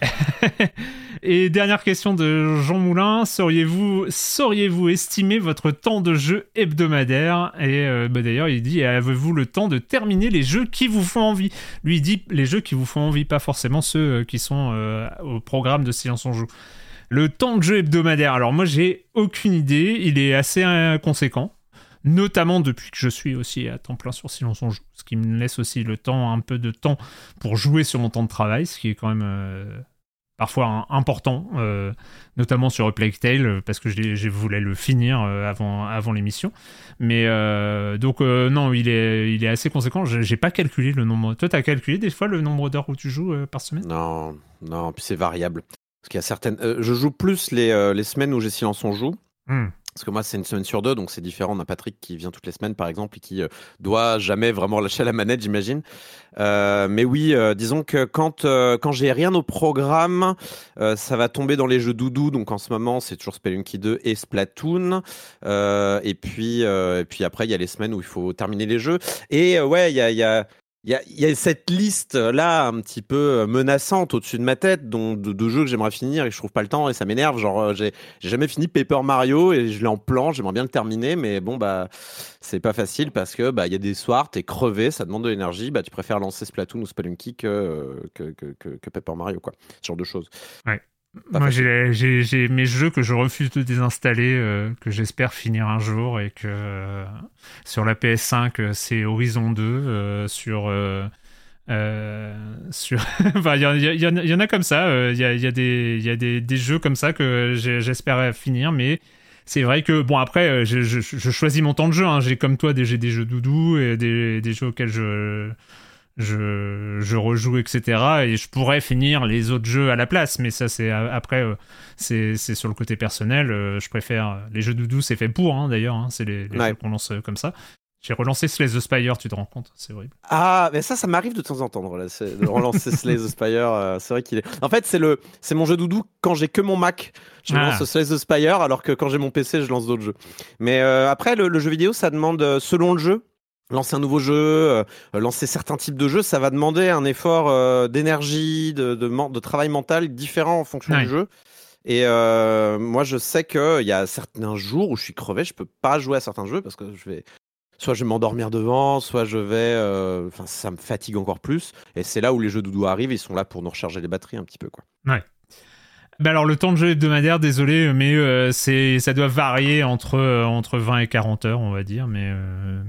Et dernière question de Jean Moulin, sauriez-vous, sauriez-vous estimer votre temps de jeu hebdomadaire? Et euh, bah d'ailleurs, il dit, avez-vous le temps de terminer les jeux qui vous font envie? Lui, il dit les jeux qui vous font envie, pas forcément ceux qui sont euh, au programme de Silence on Joue. Le temps de jeu hebdomadaire, alors moi, j'ai aucune idée, il est assez euh, conséquent. Notamment depuis que je suis aussi à temps plein sur Silence on Joue, ce qui me laisse aussi le temps, un peu de temps pour jouer sur mon temps de travail, ce qui est quand même euh, parfois un, important, euh, notamment sur Plague Tale, parce que je, je voulais le finir euh, avant, avant l'émission. Mais euh, donc euh, non, il est, il est assez conséquent. Je, j'ai pas calculé le nombre. Toi, t'as calculé des fois le nombre d'heures où tu joues euh, par semaine? Non, non, puis c'est variable. Parce qu'il y a certaines. Euh, je joue plus les, euh, les semaines où j'ai Silence on Joue. Hmm. Parce que moi, c'est une semaine sur deux, donc c'est différent. On a Patrick qui vient toutes les semaines, par exemple, et qui euh, doit jamais vraiment lâcher la manette, j'imagine. Euh, mais oui, euh, disons que quand, euh, quand j'ai rien au programme, euh, ça va tomber dans les jeux doudou. Donc en ce moment, c'est toujours Spelunky deux et Splatoon. Euh, et, puis, euh, et puis après, il y a les semaines où il faut terminer les jeux. Et euh, ouais, il y a... Y a Il y, a, il y a cette liste-là un petit peu menaçante au-dessus de ma tête dont, de, de jeux que j'aimerais finir et que je trouve pas le temps et ça m'énerve. Genre, j'ai, j'ai jamais fini Paper Mario et je l'ai en plan, j'aimerais bien le terminer, mais bon, bah, c'est pas facile parce que bah, y a des soirs, t'es crevé, ça demande de l'énergie, bah, tu préfères lancer Splatoon ou Spelunky que, que, que, que, que Paper Mario, quoi. Ce genre de choses. Ouais. Pas Moi, j'ai, j'ai, j'ai mes jeux que je refuse de désinstaller, euh, que j'espère finir un jour, et que euh, sur la P S cinq, c'est Horizon deux, euh, sur, euh, Euh, sur... enfin, il y, y, y, y en a comme ça. Il euh, y, a, y a, des, y a des, des jeux comme ça que j'espérais finir, mais c'est vrai que, bon, après, je, je, je choisis mon temps de jeu. Hein. J'ai comme toi, des, j'ai des jeux doudou et des, des jeux auxquels je, je, je rejoue, et cetera. Et je pourrais finir les autres jeux à la place, mais ça, c'est après, c'est, c'est sur le côté personnel. Je préfère... Les jeux doudou, c'est fait pour, hein, d'ailleurs. Hein. C'est les, les ouais. jeux qu'on lance comme ça. J'ai relancé Slay the Spire, tu te rends compte? C'est horrible. Ah, mais ça, ça m'arrive de temps en temps de relancer, de relancer Slay the Spire. Euh, c'est vrai qu'il est. En fait, c'est le, c'est mon jeu doudou quand j'ai que mon Mac. Je ah. lance Slay the Spire, alors que quand j'ai mon P C, je lance d'autres jeux. Mais euh, après, le, le jeu vidéo, ça demande, selon le jeu, lancer un nouveau jeu, euh, lancer certains types de jeux, ça va demander un effort euh, d'énergie, de, de, de, de travail mental différent en fonction ouais. du jeu. Et euh, moi, je sais qu'il y a certains jours où je suis crevé, je peux pas jouer à certains jeux parce que je vais. Soit je vais m'endormir devant, soit je vais... Enfin, euh, ça me fatigue encore plus. Et c'est là où les jeux doudou arrivent, ils sont là pour nous recharger les batteries un petit peu, quoi. Ouais. Bah alors, le temps de jeu hebdomadaire, désolé, mais euh, c'est, ça doit varier entre, euh, entre vingt et quarante heures, on va dire, mais... Euh...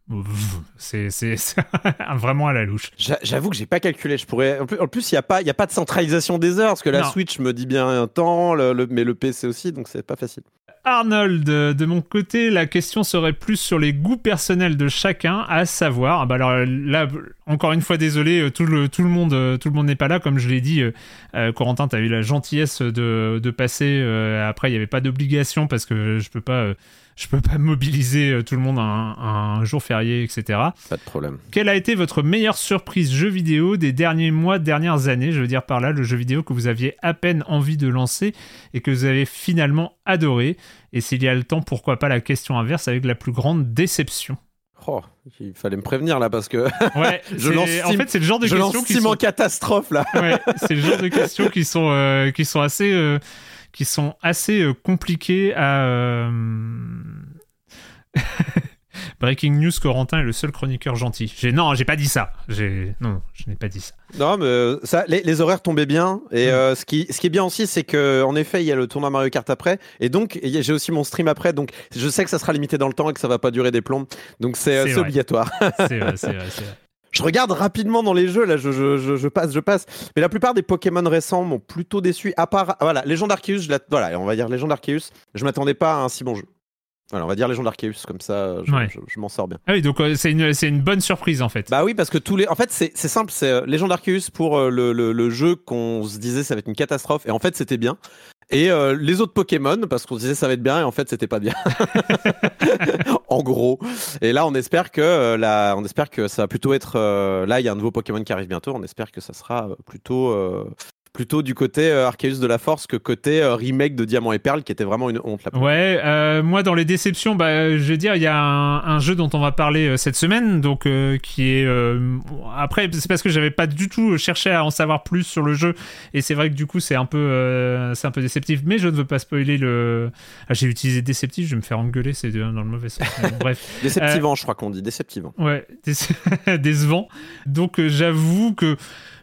C'est, c'est, c'est vraiment à la louche. J'avoue que j'ai pas calculé. Je pourrais. En plus, il y a pas, il y a pas de centralisation des heures parce que la non. Switch me dit bien un temps, le, le, mais le P C aussi, donc c'est pas facile. Arnold, de mon côté, la question serait plus sur les goûts personnels de chacun, à savoir. Bah alors là, encore une fois, désolé, tout le tout le monde, tout le monde n'est pas là, comme je l'ai dit. Euh, Corentin, t'as eu la gentillesse de de passer. Euh, après, il y avait pas d'obligation parce que je peux pas. Euh, Je peux pas mobiliser tout le monde un, un jour férié, et cetera. Pas de problème. Quelle a été votre meilleure surprise jeu vidéo des derniers mois, dernières années? Je veux dire par là, le jeu vidéo que vous aviez à peine envie de lancer et que vous avez finalement adoré. Et s'il y a le temps, pourquoi pas la question inverse avec la plus grande déception? Oh, il fallait me prévenir là parce que ouais, je lance Steam, en fait c'est le genre de je questions lance Steam qui sont en catastrophe là. Ouais, c'est le genre de questions qui sont euh, qui sont assez euh, qui sont assez euh, compliquées à euh... Breaking news, Corentin est le seul chroniqueur gentil. J'ai... Non, j'ai pas dit ça. J'ai... Non, je n'ai pas dit ça. Non, mais ça, les, les horaires tombaient bien. Et mmh. euh, ce, qui, ce qui est bien aussi, c'est qu'en effet, il y a le tournoi Mario Kart après. Et donc, j'ai aussi mon stream après. Donc, je sais que ça sera limité dans le temps et que ça va pas durer des plombs. Donc, c'est, c'est, c'est obligatoire. C'est vrai, c'est vrai, c'est vrai. Je regarde rapidement dans les jeux, là, je, je, je, je passe, je passe. Mais la plupart des Pokémon récents m'ont plutôt déçu. À part, voilà, Légende Arceus, je la... voilà, on va dire Légende Arceus. Je m'attendais pas à un si bon jeu. Voilà, on va dire Légende Arceus, comme ça, je, ouais. je, je m'en sors bien. Ah oui, donc euh, c'est, une, c'est une bonne surprise, en fait. Bah oui, parce que tous les... En fait, c'est, c'est simple, c'est euh, Légende Arceus pour euh, le, le, le jeu qu'on se disait ça va être une catastrophe, et en fait, c'était bien. Et euh, les autres Pokémon, parce qu'on se disait ça va être bien, et en fait, c'était pas bien. En gros. Et là, on espère que, euh, la... on espère que ça va plutôt être... Euh... Là, il y a un nouveau Pokémon qui arrive bientôt, on espère que ça sera plutôt... Euh... plutôt du côté euh, Arceus de la Force que côté euh, remake de Diamant et Perle qui était vraiment une honte là. Ouais, euh, moi dans les déceptions, bah, je veux dire, il y a un, un jeu dont on va parler euh, cette semaine, donc euh, qui est euh, après c'est parce que j'avais pas du tout cherché à en savoir plus sur le jeu et c'est vrai que du coup c'est un peu euh, c'est un peu déceptif, mais je ne veux pas spoiler le. Ah, j'ai utilisé déceptif, je vais me faire engueuler, c'est dans le mauvais sens. Bref. Déceptivant, euh, je crois qu'on dit déceptivant. Ouais, dé- décevant. Donc euh, j'avoue que.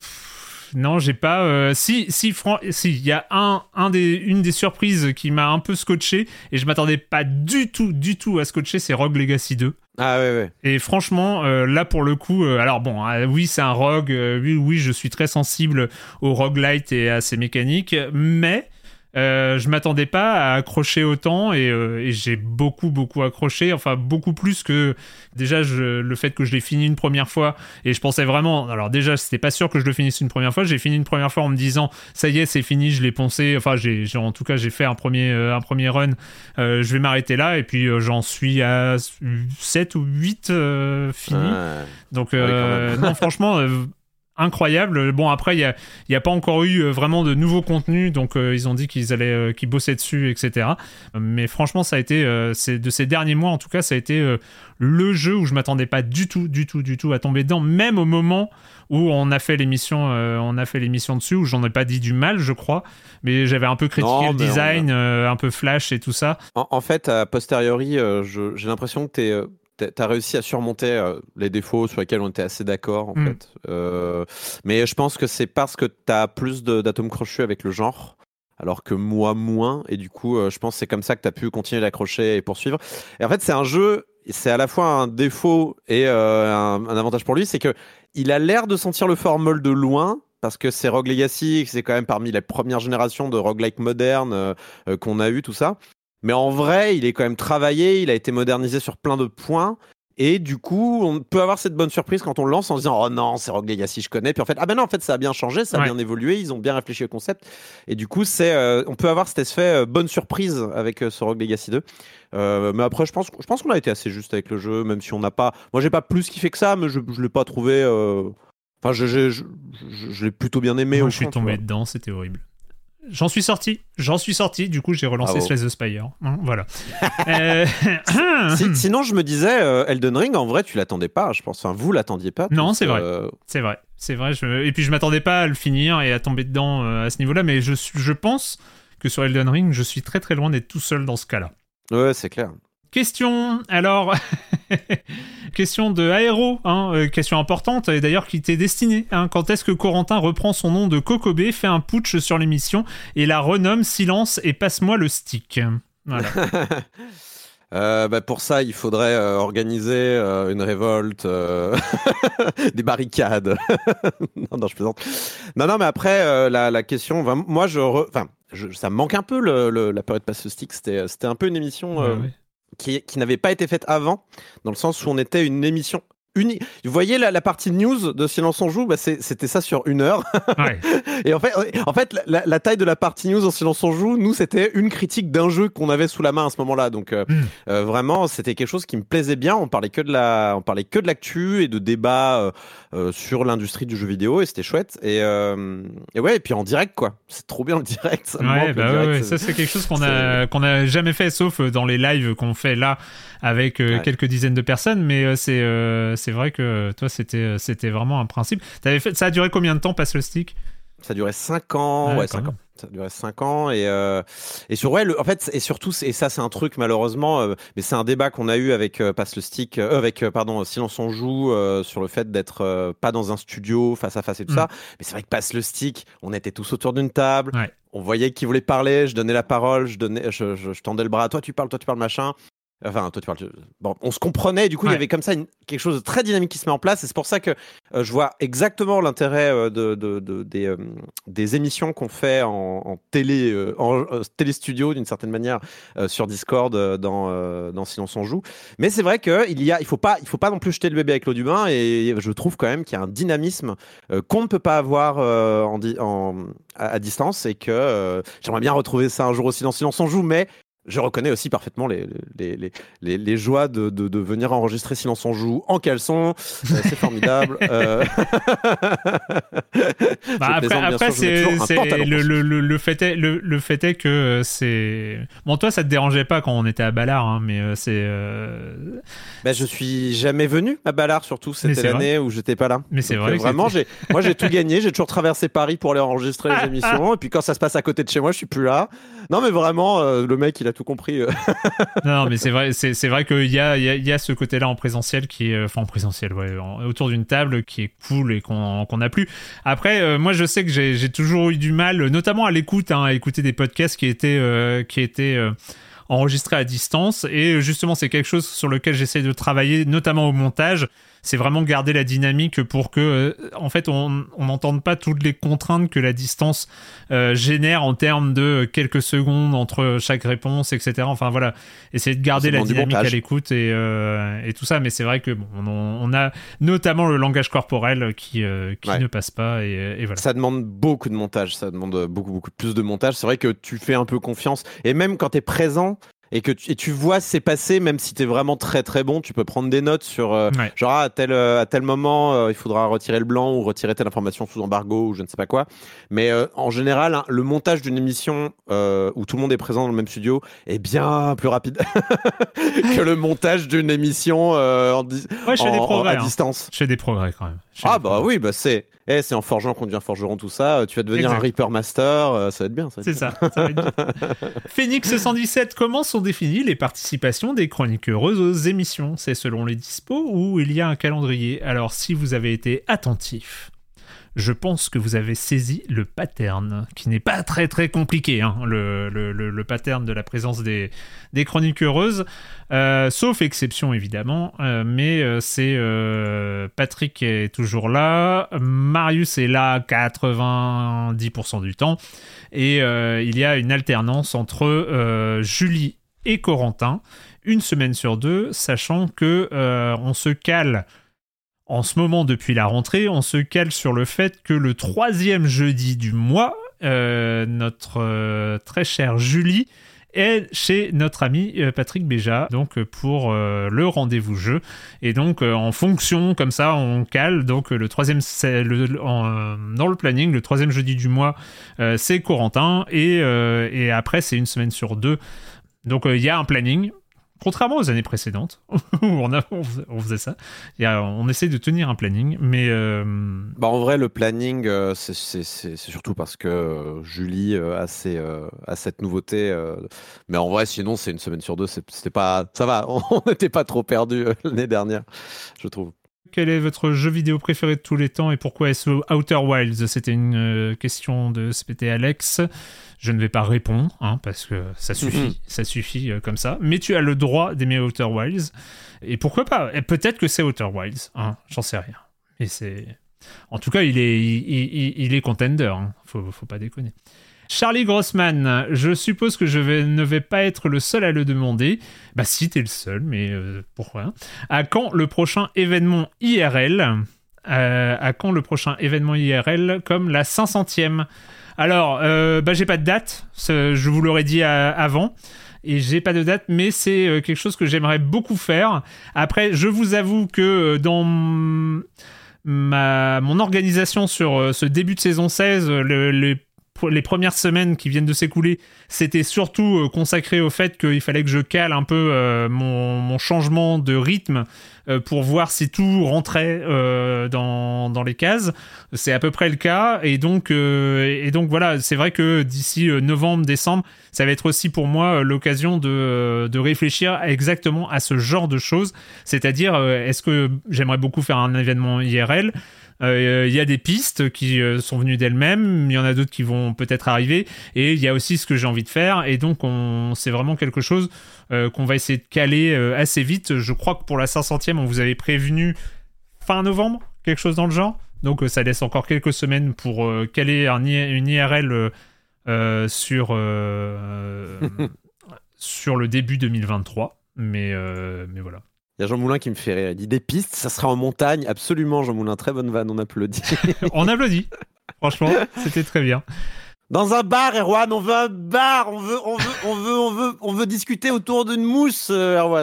Non, j'ai pas. Euh, si, si, fran- si, il y a un, un des, une des surprises qui m'a un peu scotché et je m'attendais pas du tout, du tout à scotcher, c'est Rogue Legacy deux. Ah ouais, ouais. Et franchement, euh, là pour le coup, euh, alors bon, euh, oui, c'est un rogue, euh, oui, oui, je suis très sensible au roguelite et à ses mécaniques, mais. Euh, je m'attendais pas à accrocher autant et, euh, et j'ai beaucoup beaucoup accroché, enfin beaucoup plus que déjà je, le fait que je l'ai fini une première fois et je pensais vraiment, alors déjà c'était pas sûr que je le finisse une première fois, j'ai fini une première fois en me disant ça y est c'est fini, je l'ai poncé, enfin j'ai, j'ai en tout cas j'ai fait un premier, euh, un premier run, euh, je vais m'arrêter là et puis euh, j'en suis à sept ou huit euh, finis, ouais. Donc euh, oui, non franchement euh, incroyable. Bon, après, il n'y a, y a pas encore eu vraiment de nouveaux contenus, donc euh, ils ont dit qu'ils allaient, euh, qu'ils bossaient dessus, et cetera. Mais franchement, ça a été, euh, c'est, de ces derniers mois, en tout cas, ça a été euh, le jeu où je m'attendais pas du tout, du tout, du tout à tomber dedans, même au moment où on a fait l'émission, euh, on a fait l'émission dessus, où j'en ai pas dit du mal, je crois, mais j'avais un peu critiqué non, le design, a... euh, un peu flash et tout ça. En, en fait, a posteriori, euh, je, j'ai l'impression que t'es... Euh... T'as réussi à surmonter euh, les défauts sur lesquels on était assez d'accord, en mm. fait. Euh, mais je pense que c'est parce que t'as plus de, d'atomes crochus avec le genre, alors que moi, moins. Et du coup, euh, je pense que c'est comme ça que t'as pu continuer d'accrocher et poursuivre. Et en fait, c'est un jeu c'est à la fois un défaut et euh, un, un avantage pour lui, c'est que il a l'air de sentir le formol de loin. Parce que c'est Rogue Legacy, c'est quand même parmi les premières générations de roguelike modernes euh, euh, qu'on a eu, tout ça. Mais en vrai, il est quand même travaillé, il a été modernisé sur plein de points. Et du coup, on peut avoir cette bonne surprise quand on le lance en se disant « Oh non, c'est Rogue Legacy, je connais. » Puis en fait, ah ben non, en fait, ça a bien changé, ça a Ouais. bien évolué, ils ont bien réfléchi au concept. Et du coup, c'est, euh, on peut avoir cet effet euh, bonne surprise avec euh, ce Rogue Legacy deux. Euh, mais après, je pense, je pense qu'on a été assez juste avec le jeu, même si on n'a pas... Moi, j'ai pas plus kiffé que ça, mais je ne l'ai pas trouvé... Euh... Enfin, je, je, je, je, je l'ai plutôt bien aimé. Moi, au je suis fond, tombé tu vois. dedans, c'était horrible. J'en suis sorti, j'en suis sorti, du coup j'ai relancé Bravo. Slay the Spire. Hein, voilà. euh... Si- sinon, je me disais, euh, Elden Ring, en vrai, tu l'attendais pas, je pense. Enfin, vous l'attendiez pas. Non, tous, c'est vrai. euh, C'est vrai, c'est vrai. Je... Et puis je m'attendais pas à le finir et à tomber dedans euh, à ce niveau-là, mais je, suis- je pense que sur Elden Ring, je suis très très loin d'être tout seul dans ce cas-là. Ouais, c'est clair. Question, alors, question de Aéro, hein, euh, question importante, et d'ailleurs qui t'est destinée. Hein, quand est-ce que Corentin reprend son nom de Kokobé, fait un putsch sur l'émission et la renomme Silence et passe-moi le stick? Voilà. Euh, bah, pour ça, il faudrait euh, organiser euh, une révolte, euh, des barricades. non, non, je plaisante. Non, non, mais après, euh, la, la question, enfin, moi, je, re... enfin, je, ça me manque un peu le, le, la période passe le stick. C'était, c'était un peu une émission euh, Ouais, ouais. qui, qui n'avait pas été faite avant, dans le sens où on était une émission unique. Vous voyez la, la partie news de Silence on joue, bah, c'est, c'était ça sur une heure. Ouais. Et en fait, en fait la, la taille de la partie news en Silence on joue, nous, c'était une critique d'un jeu qu'on avait sous la main à ce moment-là. Donc, euh, Mm. euh, vraiment, c'était quelque chose qui me plaisait bien. On parlait que de la, on parlait que de l'actu et de débats euh, euh, sur l'industrie du jeu vidéo, et c'était chouette. Et, euh, et ouais, et puis en direct, quoi. C'est trop bien le direct. Ça me Ouais, manque, bah le ouais, direct, ouais, c'est- ça c'est quelque chose qu'on a qu'on a jamais fait, sauf dans les lives qu'on fait là avec euh, Ouais. quelques dizaines de personnes. Mais euh, c'est euh, c'est vrai que toi c'était c'était vraiment un principe. T'avais fait, ça a duré combien de temps, passe le stick? Ça durait cinq ans, Ouais, ouais, quand cinq même. ans. Ça durait cinq ans et euh, et sur ouais, le, en fait, et surtout, et ça c'est un truc malheureusement, euh, mais c'est un débat qu'on a eu avec euh, Passe le Stick, euh, avec euh, pardon Silence on joue euh, sur le fait d'être euh, pas dans un studio face à face et tout Mm. ça. Mais c'est vrai que Passe le Stick, on était tous autour d'une table, Ouais. on voyait qui voulait parler, je donnais la parole, je donnais, je, je, je tendais le bras, toi tu parles, toi tu parles machin. Enfin, toi tu parles. tu- Bon, on se comprenait. Et du coup, il Ouais. y avait comme ça une- quelque chose de très dynamique qui se met en place. Et c'est pour ça que euh, je vois exactement l'intérêt euh, de, de, de- des, euh, des émissions qu'on fait en, en télé, euh, en euh, téléstudio d'une certaine manière euh, sur Discord euh, dans, euh, dans Silence on joue. Mais c'est vrai que il y a, il faut pas, il faut pas non plus jeter le bébé avec l'eau du bain. Et je trouve quand même qu'il y a un dynamisme euh, qu'on ne peut pas avoir euh, en, di- en- à, à distance et que euh, j'aimerais bien retrouver ça un jour aussi dans Silence on joue, mais je reconnais aussi parfaitement les, les, les, les, les joies de, de, de venir enregistrer Silence on joue en caleçon. Euh, c'est formidable. Euh... Je Bah, après, plaisante, bien après sûr, je mets c'est, toujours un c'est- pantalon le, pour le, le, le fait est, le, le fait est que euh, c'est... Bon, toi, ça te dérangeait pas quand on était à Ballard, hein, mais euh, c'est... euh, Bah, je suis jamais venu à Ballard, surtout Mais c'était c'est l'année où j'étais pas là. Mais c'est Donc, vrai euh, que vraiment, j'ai, moi j'ai tout gagné, j'ai toujours traversé Paris pour aller enregistrer les émissions, et puis quand ça se passe à côté de chez moi, je suis plus là. Non mais vraiment, euh, le mec il a tout compris. euh. Non, non, mais c'est vrai, c'est, c'est vrai qu'il y a, il y, a, il y a ce côté-là en présentiel qui est, euh, enfin en présentiel, ouais, en- autour d'une table qui est cool et qu'on qu'on n'a plus. Après, euh, moi je sais que j'ai, j'ai toujours eu du mal, notamment à l'écoute, hein, à écouter des podcasts qui étaient, euh, qui étaient euh, enregistrés à distance. Et justement, c'est quelque chose sur lequel j'essaie de travailler, notamment au montage. C'est vraiment garder la dynamique pour que, euh, en fait, on on n'entende pas toutes les contraintes que la distance euh, génère en termes de quelques secondes entre chaque réponse, et cetera. Enfin voilà, essayer de garder C'est la bon, du dynamique à montage. l'écoute et, euh, et tout ça. Mais c'est vrai que bon, on, on a notamment le langage corporel qui, euh, qui Ouais. ne passe pas et, et voilà. Ça demande beaucoup de montage, ça demande beaucoup beaucoup plus de montage. C'est vrai que tu fais un peu confiance, et même quand t'es présent et que tu, et tu vois c'est passé, même si t'es vraiment très très bon, tu peux prendre des notes sur euh, Ouais. genre ah, à tel euh, à tel moment euh, il faudra retirer le blanc ou retirer telle information sous embargo ou je ne sais pas quoi. Mais euh, en général, hein, le montage d'une émission euh, où tout le monde est présent dans le même studio est bien plus rapide que le montage d'une émission euh, en, di- Ouais, je fais en- des en- progrès. à hein. distance. Je fais des progrès quand même. Je fais Ah des bah progrès. oui, bah c'est eh, c'est en forgeant qu'on devient forgeron, tout ça. Tu vas devenir Exact. un Reaper Master, euh, ça va être bien. Ça va être C'est bien. ça. ça va être bien. Phoenix cent dix-sept, comment sont définies les participations des chroniqueuses aux émissions? C'est selon les dispos ou il y a un calendrier? Alors, si vous avez été attentif, je pense que vous avez saisi le pattern, qui n'est pas très très compliqué, hein, le, le, le, le pattern de la présence des, des chroniques heureuses, euh, sauf exception évidemment, euh, mais euh, c'est euh, Patrick est toujours là, Marius est là quatre-vingt-dix pour cent du temps, et euh, il y a une alternance entre euh, Julie et Corentin, une semaine sur deux, sachant que euh, on se cale en ce moment depuis la rentrée, on se cale sur le fait que le troisième jeudi du mois, euh, notre euh, très chère Julie est chez notre ami euh, Patrick Béja, donc pour euh, le rendez-vous jeu. Et donc euh, en fonction, comme ça, on cale. Donc le troisième, c'est le, en, euh, dans le planning, le troisième jeudi du mois, euh, c'est Corentin, et, euh, et après c'est une semaine sur deux. Donc il euh, y a un planning. Contrairement aux années précédentes, où on, a, on faisait ça, y a, on essaie de tenir un planning, mais... Euh... Bah en vrai, le planning, euh, c'est, c'est, c'est, c'est surtout parce que euh, Julie euh, a, ses, euh, a cette nouveauté. Euh, mais en vrai, sinon, c'est une semaine sur deux. C'est, c'était pas, ça va, on n'était pas trop perdus euh, l'année dernière, je trouve. Quel est votre jeu vidéo préféré de tous les temps et pourquoi est-ce Outer Wilds ? C'était une euh, question de S P T Alex. Je ne vais pas répondre, hein, parce que ça suffit, mm-hmm. ça suffit euh, comme ça. Mais tu as le droit d'aimer Outer Wilds. Et pourquoi pas ? Et peut-être que c'est Outer Wilds, hein, j'en sais rien. Et c'est... En tout cas, il est, il, il, il est contender, hein. faut, faut pas déconner. Charlie Grossman, je suppose que je vais, ne vais pas être le seul à le demander. Bah si, t'es le seul, mais euh, pourquoi ? À quand le prochain événement I R L ? euh, À quand le prochain événement I R L comme la cinq centième ? Alors, euh, bah j'ai pas de date, je vous l'aurais dit à, avant. Et j'ai pas de date, mais c'est euh, quelque chose que j'aimerais beaucoup faire. Après, je vous avoue que euh, dans ma, mon organisation sur euh, ce début de saison seize, le, le les premières semaines qui viennent de s'écouler, c'était surtout euh, consacré au fait qu'il fallait que je cale un peu euh, mon, mon changement de rythme euh, pour voir si tout rentrait euh, dans, dans les cases. C'est à peu près le cas. Et donc, euh, et donc voilà, c'est vrai que d'ici euh, novembre, décembre, ça va être aussi pour moi euh, l'occasion de, de réfléchir exactement à ce genre de choses. C'est-à-dire, euh, est-ce que j'aimerais beaucoup faire un événement I R L ? Il euh, y a des pistes qui euh, sont venues d'elles-mêmes, il y en a d'autres qui vont peut-être arriver, et il y a aussi ce que j'ai envie de faire, et donc on, c'est vraiment quelque chose euh, qu'on va essayer de caler euh, assez vite. Je crois que pour la cinq centième, on vous avait prévenu fin novembre, quelque chose dans le genre, donc euh, ça laisse encore quelques semaines pour euh, caler un, une I R L euh, euh, sur, euh, sur le début deux mille vingt-trois, mais, euh, mais voilà. Il y a Jean Moulin qui me fait rire. Il dit des pistes, ça sera en montagne. Absolument, Jean Moulin. Très bonne vanne, on applaudit. On applaudit. Franchement, c'était très bien. Dans un bar, Erwan, on veut un bar. On veut, on veut, on veut, on veut, on veut discuter autour d'une mousse, Erwan.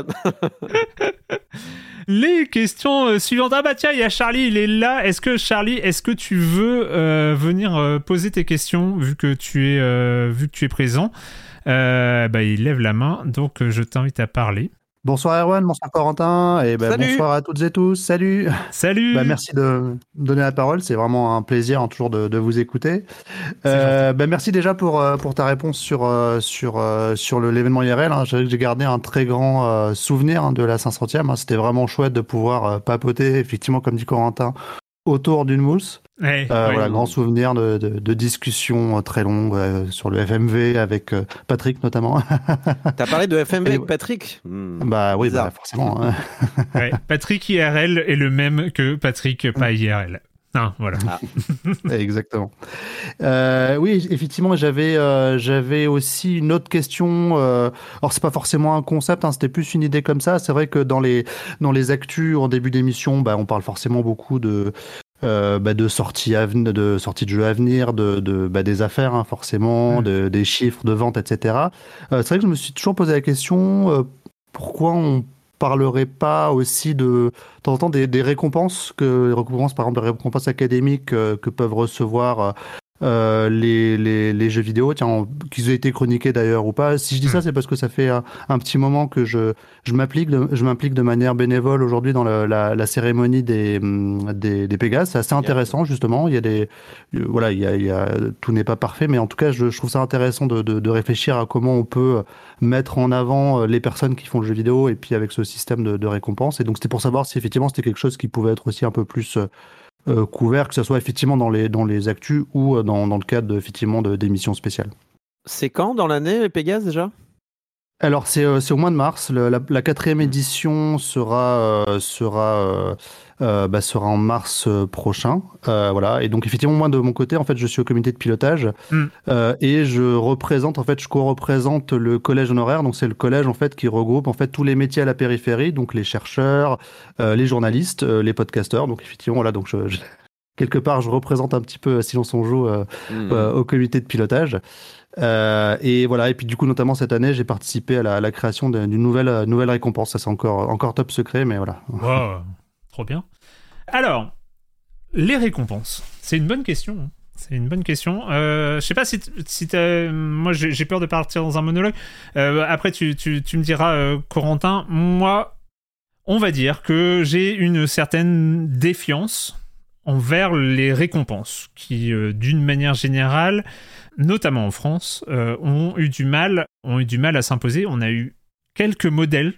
Les questions suivantes. Ah bah tiens, il y a Charlie, il est là. Est-ce que Charlie, est-ce que tu veux euh, venir euh, poser tes questions vu que tu es, euh, vu que tu es présent? euh, Bah il lève la main, donc euh, je t'invite à parler. Bonsoir Erwan, bonsoir Corentin, et ben bonsoir à toutes et tous, salut. Salut. Bah, merci de me donner la parole, c'est vraiment un plaisir hein, toujours de, de vous écouter. Euh, bah, merci déjà pour, pour ta réponse sur, sur, sur le, l'événement I R L. Hein. J'ai, j'ai gardé un très grand euh, souvenir hein, de la cinq centième, hein. C'était vraiment chouette de pouvoir euh, papoter, effectivement comme dit Corentin, autour d'une mousse. Hey, euh, oui. Voilà, grand souvenir de, de, de discussions très longues euh, sur le F M V avec euh, Patrick notamment. T'as parlé de F M V Et, avec Patrick mmh, Bah oui, bizarre. bah, forcément. Hein. Ouais, Patrick I R L est le même que Patrick pas I R L. Non, voilà. Ah. Exactement. Euh, oui, effectivement, j'avais euh, j'avais aussi une autre question. Euh, alors c'est pas forcément un concept, hein, c'était plus une idée comme ça. C'est vrai que dans les dans les actus en début d'émission, bah, on parle forcément beaucoup de Euh, bah, de sorties à venir, de sorties de jeux à venir, de, de bah, des affaires hein, forcément, mmh. de, des chiffres de vente, et cetera. Euh, c'est vrai que je me suis toujours posé la question euh, pourquoi on parlerait pas aussi de, de temps en temps des, des récompenses que les récompenses, par exemple, des récompenses académiques euh, que peuvent recevoir euh, Euh, les, les, les jeux vidéo, tiens, qu'ils aient été chroniqués d'ailleurs ou pas. Si je dis ça, c'est parce que ça fait un, un petit moment que je, je, m'applique de, je m'implique de manière bénévole aujourd'hui dans la, la, la cérémonie des, des, des Pégases. C'est assez intéressant, justement. Il y a des, euh, voilà, il y a, il y a, tout n'est pas parfait, mais en tout cas, je, je trouve ça intéressant de, de, de réfléchir à comment on peut mettre en avant les personnes qui font le jeu vidéo et puis avec ce système de, de récompense. Et donc, c'était pour savoir si effectivement c'était quelque chose qui pouvait être aussi un peu plus euh, couverts, que ce soit effectivement dans les, dans les actus ou dans, dans le cadre de, effectivement de, d'émissions spéciales. C'est quand dans l'année les Pégases déjà ? Alors c'est, euh, c'est au mois de mars. Le, la, la quatrième édition sera euh, sera euh, euh, bah, sera en mars euh, prochain. Euh, voilà. Et donc effectivement moi de mon côté en fait je suis au comité de pilotage Mm. euh, et je représente en fait je co-représente le collège honoraire. Donc c'est le collège en fait qui regroupe en fait tous les métiers à la périphérie, donc les chercheurs, euh, les journalistes, euh, les podcasteurs. Donc effectivement voilà donc je, je- quelque part je représente un petit peu Silence on joue euh, Mmh. euh, au comité de pilotage. Euh, et voilà, et puis du coup, notamment cette année, j'ai participé à la, à la création de- d'une nouvelle, euh, nouvelle récompense. Ça, c'est encore, encore top secret, mais voilà. Wow, trop bien. Alors, les récompenses, c'est une bonne question. hein. C'est une bonne question. Euh, je sais pas si, t- si t'as- moi j'ai j'ai peur de partir dans un monologue. Euh, après, tu, tu, tu me diras, euh, Corentin. Moi, on va dire que j'ai une certaine défiance envers les récompenses, qui, euh, d'une manière générale, notamment en France, euh, ont eu du mal, ont eu du mal à s'imposer. On a eu quelques modèles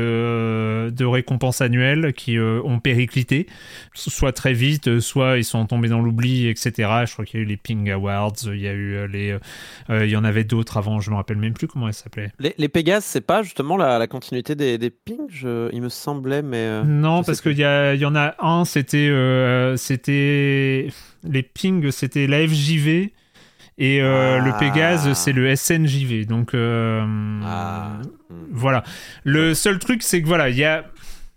de, de récompenses annuelles qui euh, ont périclité, soit très vite, soit ils sont tombés dans l'oubli, et cetera. Je crois qu'il y a eu les Ping Awards, il y a eu euh, les, euh, il y en avait d'autres avant, je me rappelle même plus comment elles s'appelaient. Les, les Pégases, c'est pas justement la, la continuité des, des pings, je- il me semblait, mais. euh, Non, je parce sais plus. qu'il y, a- il y en a un, c'était, euh, c'était les Ping, c'était la F J V. Et euh, Ah. le Pégase, c'est le S N J V. Donc, euh, Ah. Hmm. voilà. Le seul truc, c'est que voilà, il y a.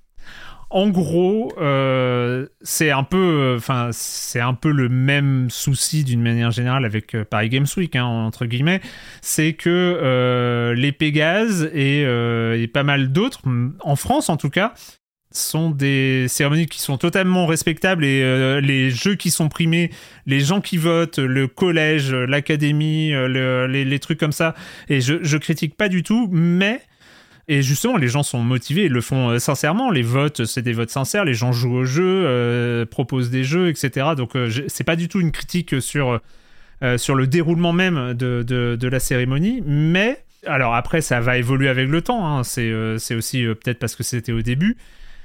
En gros, euh, c'est un peu, enfin, c'est un peu le même souci d'une manière générale avec euh, Paris Games Week, hein, entre guillemets. C'est que euh, les Pégases et, euh, et pas mal d'autres, en France en tout cas, sont des cérémonies qui sont totalement respectables et euh, les jeux qui sont primés, les gens qui votent, le collège, l'académie, euh, le- les, les trucs comme ça. Et je, je critique pas du tout, mais et justement les gens sont motivés, ils le font euh, sincèrement. Les votes, c'est des votes sincères, les gens jouent au jeu, euh, proposent des jeux, et cetera. Donc euh, je- c'est pas du tout une critique sur euh, sur le déroulement même de, de, de la cérémonie, mais alors après ça va évoluer avec le temps. Hein. C'est euh, c'est aussi euh, peut-être parce que c'était au début.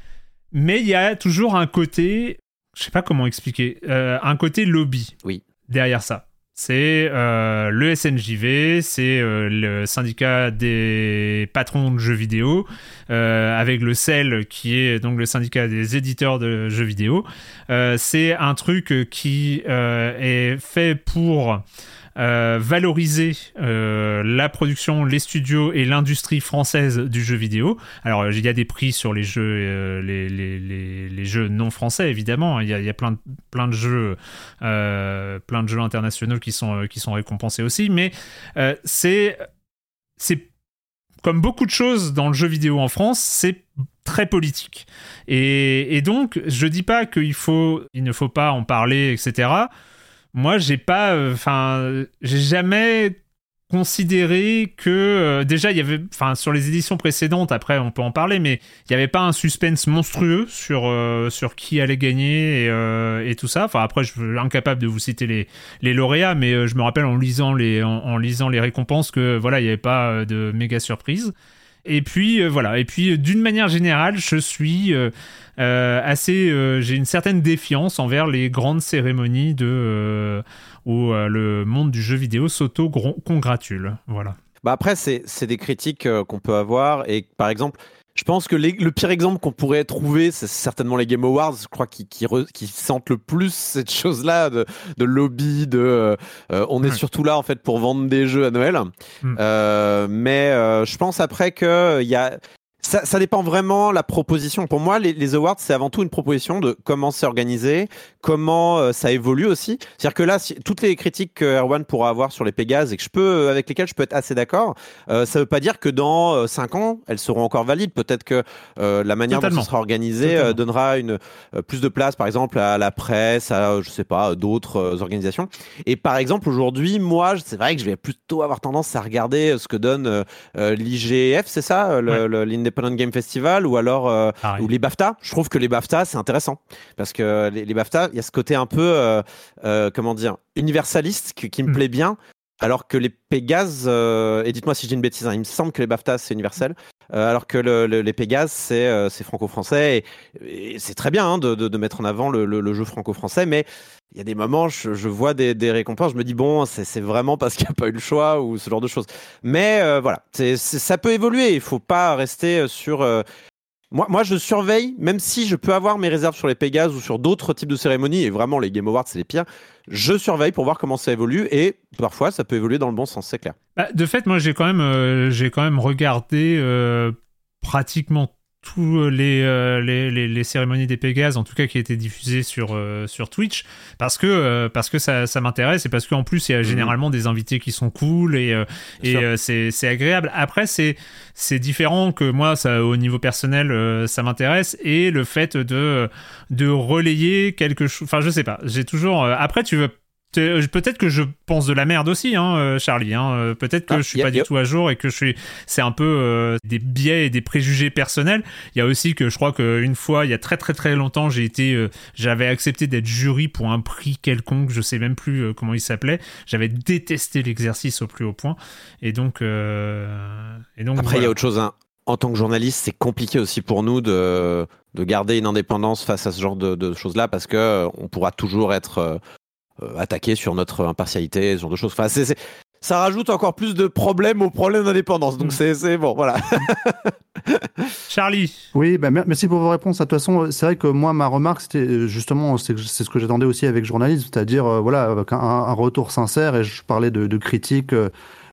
Mais il y a toujours un côté, je sais pas comment expliquer, euh, un côté lobby Oui. derrière ça. C'est euh, le S N J V, c'est euh, le syndicat des patrons de jeux vidéo, euh, avec le C E L qui est donc le syndicat des éditeurs de jeux vidéo. Euh, c'est un truc qui euh, est fait pour euh, valoriser euh, la production, les studios et l'industrie française du jeu vidéo. Alors il y a des prix sur les jeux, euh, les, les, les, les jeux non français évidemment. Il y a, il y a plein de, plein de jeux, euh, plein de jeux internationaux qui sont euh, qui sont récompensés aussi. Mais euh, c'est c'est comme beaucoup de choses dans le jeu vidéo en France, c'est très politique. Et, et donc je dis pas qu'il faut, il ne faut pas en parler, et cetera. Moi, j'ai pas, enfin, euh, j'ai jamais considéré que euh, déjà il y avait, enfin, sur les éditions précédentes, après on peut en parler, mais il y avait pas un suspense monstrueux sur euh, sur qui allait gagner et, euh, et tout ça. Enfin, après, je suis incapable de vous citer les les lauréats, mais euh, je me rappelle en lisant les en, en lisant les récompenses que voilà, il y avait pas euh, de méga surprise. Et puis euh, voilà, et puis euh, d'une manière générale, je suis euh, euh, assez, euh, j'ai une certaine défiance envers les grandes cérémonies de euh, où euh, le monde du jeu vidéo s'auto-congratule. Voilà. Bah après, c'est c'est des critiques euh, qu'on peut avoir. Et par exemple, je pense que les- le pire exemple qu'on pourrait trouver, c'est certainement les Game Awards. Je crois qu'ils qui, re- qui sentent le plus cette chose-là de, de lobby, de euh, euh, on est Ouais. surtout là en fait pour vendre des jeux à Noël. Mm. Euh, mais euh, je pense après que il y a ça, ça dépend vraiment la proposition. Pour moi, les, les awards, c'est avant tout une proposition de comment c'est organisé, comment euh, ça évolue aussi. C'est-à-dire que là, si, toutes les critiques que Erwan pourra avoir sur les Pégases et que je peux, avec lesquelles je peux être assez d'accord, euh, ça veut pas dire que dans euh, cinq ans, elles seront encore valides. Peut-être que euh, la manière Totalement. dont ça sera organisé euh, Totalement. donnera une euh, plus de place, par exemple, à la presse, à je sais pas, d'autres euh, organisations. Et par exemple, aujourd'hui, moi, c'est vrai que je vais plutôt avoir tendance à regarder euh, ce que donne euh, euh, l'I G F, c'est ça, le, Ouais. le- l'Independent Game Festival, ou alors euh, Pareil. ou les BAFTA. Je trouve que les BAFTA, c'est intéressant parce que les, les BAFTA, il y a ce côté un peu, euh, euh, comment dire, universaliste qui, qui me Mm. plaît bien. Alors que les Pégases, euh, et dites-moi si je dis une bêtise, hein, il me semble que les BAFTA c'est universel. euh, alors que le, le, les Pégases, c'est, euh, c'est franco-français. Et, et c'est très bien hein, de, de, de mettre en avant le, le, le jeu franco-français, mais il y a des moments, je, je vois des, des récompenses, je me dis, bon, c'est, c'est vraiment parce qu'il n'y a pas eu le choix ou ce genre de choses. Mais euh, voilà, c'est, c'est, ça peut évoluer. Il ne faut pas rester sur... Euh, Moi, moi, je surveille, même si je peux avoir mes réserves sur les Pégases ou sur d'autres types de cérémonies, et vraiment, les Game Awards, c'est les pires, je surveille pour voir comment ça évolue, et parfois, ça peut évoluer dans le bon sens, c'est clair. Bah, de fait, moi, j'ai quand même, euh, j'ai quand même regardé euh, pratiquement tous les, euh, les, les, les cérémonies des Pégases, en tout cas qui étaient diffusées sur, euh, sur Twitch, parce que, euh, parce que ça, ça m'intéresse, et parce qu'en plus, il y a généralement mmh. des invités qui sont cool, et, euh, et euh, c'est, c'est agréable. Après, c'est, c'est différent que moi, ça, au niveau personnel, euh, ça m'intéresse, et le fait de, de relayer quelque chose... Enfin, je sais pas, j'ai toujours... Euh, après, tu veux... Peut-être que je pense de la merde aussi, hein, Charlie. Hein. Peut-être que ah, je suis yeah, pas yeah. du tout à jour et que je suis. C'est un peu euh, des biais et des préjugés personnels. Il y a aussi que je crois qu'une fois, il y a très très très longtemps, j'ai été, euh, j'avais accepté d'être jury pour un prix quelconque. Je sais même plus euh, comment il s'appelait. J'avais détesté l'exercice au plus haut point. Et donc. Euh, et donc Après, il voilà. y a autre chose. Hein. En tant que journaliste, c'est compliqué aussi pour nous de de garder une indépendance face à ce genre de, de choses-là parce que euh, on pourra toujours être euh, Euh, attaquer sur notre impartialité, ce genre de choses. Enfin, c'est, c'est, ça rajoute encore plus de problèmes au problème d'indépendance. Donc, c'est, c'est bon, voilà. Charlie. Oui, bah, merci pour vos réponses. De toute façon, c'est vrai que moi, ma remarque, c'était justement, c'est, c'est ce que j'attendais aussi avec journalisme, c'est-à-dire, euh, voilà, avec un, un retour sincère, et je parlais de, de critique. Euh,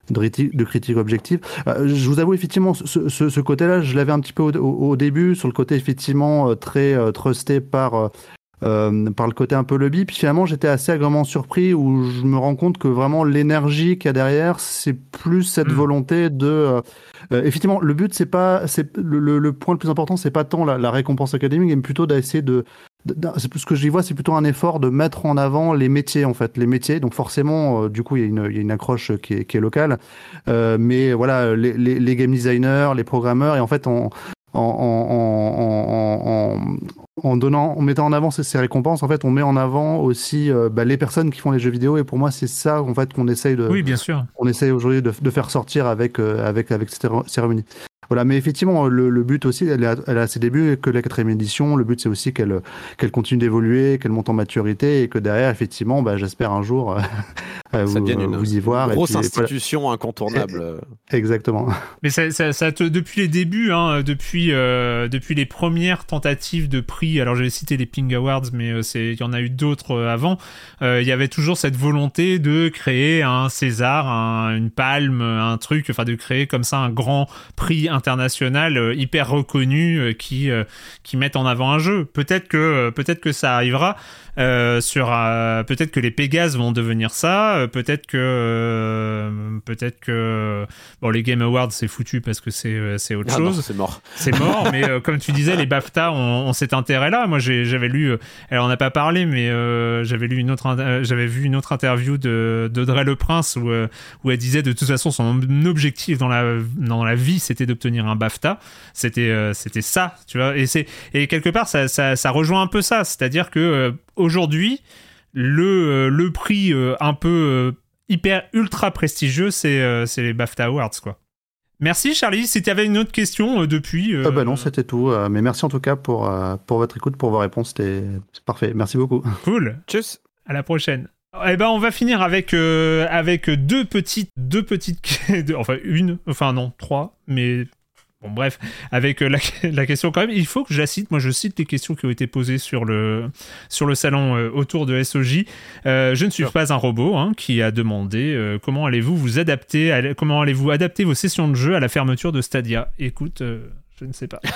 de critique objective. Euh, je vous avoue, effectivement, ce, ce, ce côté-là, je l'avais un petit peu au, au, au début, sur le côté, effectivement, euh, très euh, trusté par... Euh, Euh, par le côté un peu lobby, puis finalement j'étais assez agréablement surpris où je me rends compte que vraiment l'énergie qu'il y a derrière, c'est plus cette mmh. volonté de euh, euh, effectivement le but c'est pas c'est le, le, le point le plus important c'est pas tant la, la récompense académique mais plutôt d'essayer de, de, de c'est plus ce que j'y vois c'est plutôt un effort de mettre en avant les métiers en fait les métiers donc forcément euh, du coup il y a une il y a une accroche qui est qui est locale euh, mais voilà les, les les game designers les programmeurs et en fait on En, en, en, en, en donnant, en mettant en avant ces, ces récompenses, en fait, on met en avant aussi euh, bah, les personnes qui font les jeux vidéo. Et pour moi, c'est ça, en fait, qu'on essaye de, oui, bien sûr. On essaye aujourd'hui de, de faire sortir avec euh, avec avec cette cérémonie. Voilà, mais effectivement, le, le but aussi, elle a, elle a ses débuts que la quatrième édition. Le but, c'est aussi qu'elle, qu'elle continue d'évoluer, qu'elle monte en maturité et que derrière, effectivement, bah, j'espère un jour euh, vous, une vous y voir. Grosse et puis, institution voilà. Incontournable. Exactement. Mais ça, ça, ça te, depuis les débuts, hein, depuis, euh, depuis les premières tentatives de prix, alors j'avais cité les Ping Awards, mais euh, c'est, il y en a eu d'autres euh, avant, euh, il y avait toujours cette volonté de créer un César, un, une palme, un truc, enfin de créer comme ça un grand prix international euh, hyper reconnu euh, qui euh, qui mettent en avant un jeu. Peut-être que euh, peut-être que ça arrivera euh, sur euh, peut-être que les Pégases vont devenir ça. Euh, peut-être que euh, peut-être que bon les Game Awards c'est foutu parce que c'est euh, c'est autre ah chose. Non, c'est mort. C'est mort. Mais euh, comme tu disais les BAFTA ont, ont cet intérêt-là. Moi j'ai j'avais lu. Euh, elle en a pas parlé, mais euh, j'avais lu une autre euh, j'avais vu une autre interview de d'Audrey Le Prince où euh, où elle disait de toute façon son objectif dans la dans la vie c'était d'obtenir un BAFTA, c'était euh, c'était ça, tu vois, et c'est et quelque part ça ça ça rejoint un peu ça, c'est-à-dire que euh, aujourd'hui le euh, le prix euh, un peu euh, hyper ultra prestigieux c'est euh, c'est les BAFTA Awards quoi. Merci Charlie, si tu avais une autre question euh, depuis euh... euh, bah non, c'était tout, euh, mais merci en tout cas pour euh, pour votre écoute, pour vos réponses, c'était c'est parfait. Merci beaucoup. Cool. Tchuss. À la prochaine. Eh ben, on va finir avec euh, avec deux petites deux petites deux, enfin une, enfin non trois, mais bon bref, avec euh, la, la question quand même. Il faut que je la cite. Moi, je cite les questions qui ont été posées sur le sur le salon euh, autour de S O J. Euh, je ne suis pas un robot hein, qui a demandé euh, comment allez-vous vous adapter, à, comment allez-vous adapter vos sessions de jeu à la fermeture de Stadia. Écoute, euh, je ne sais pas.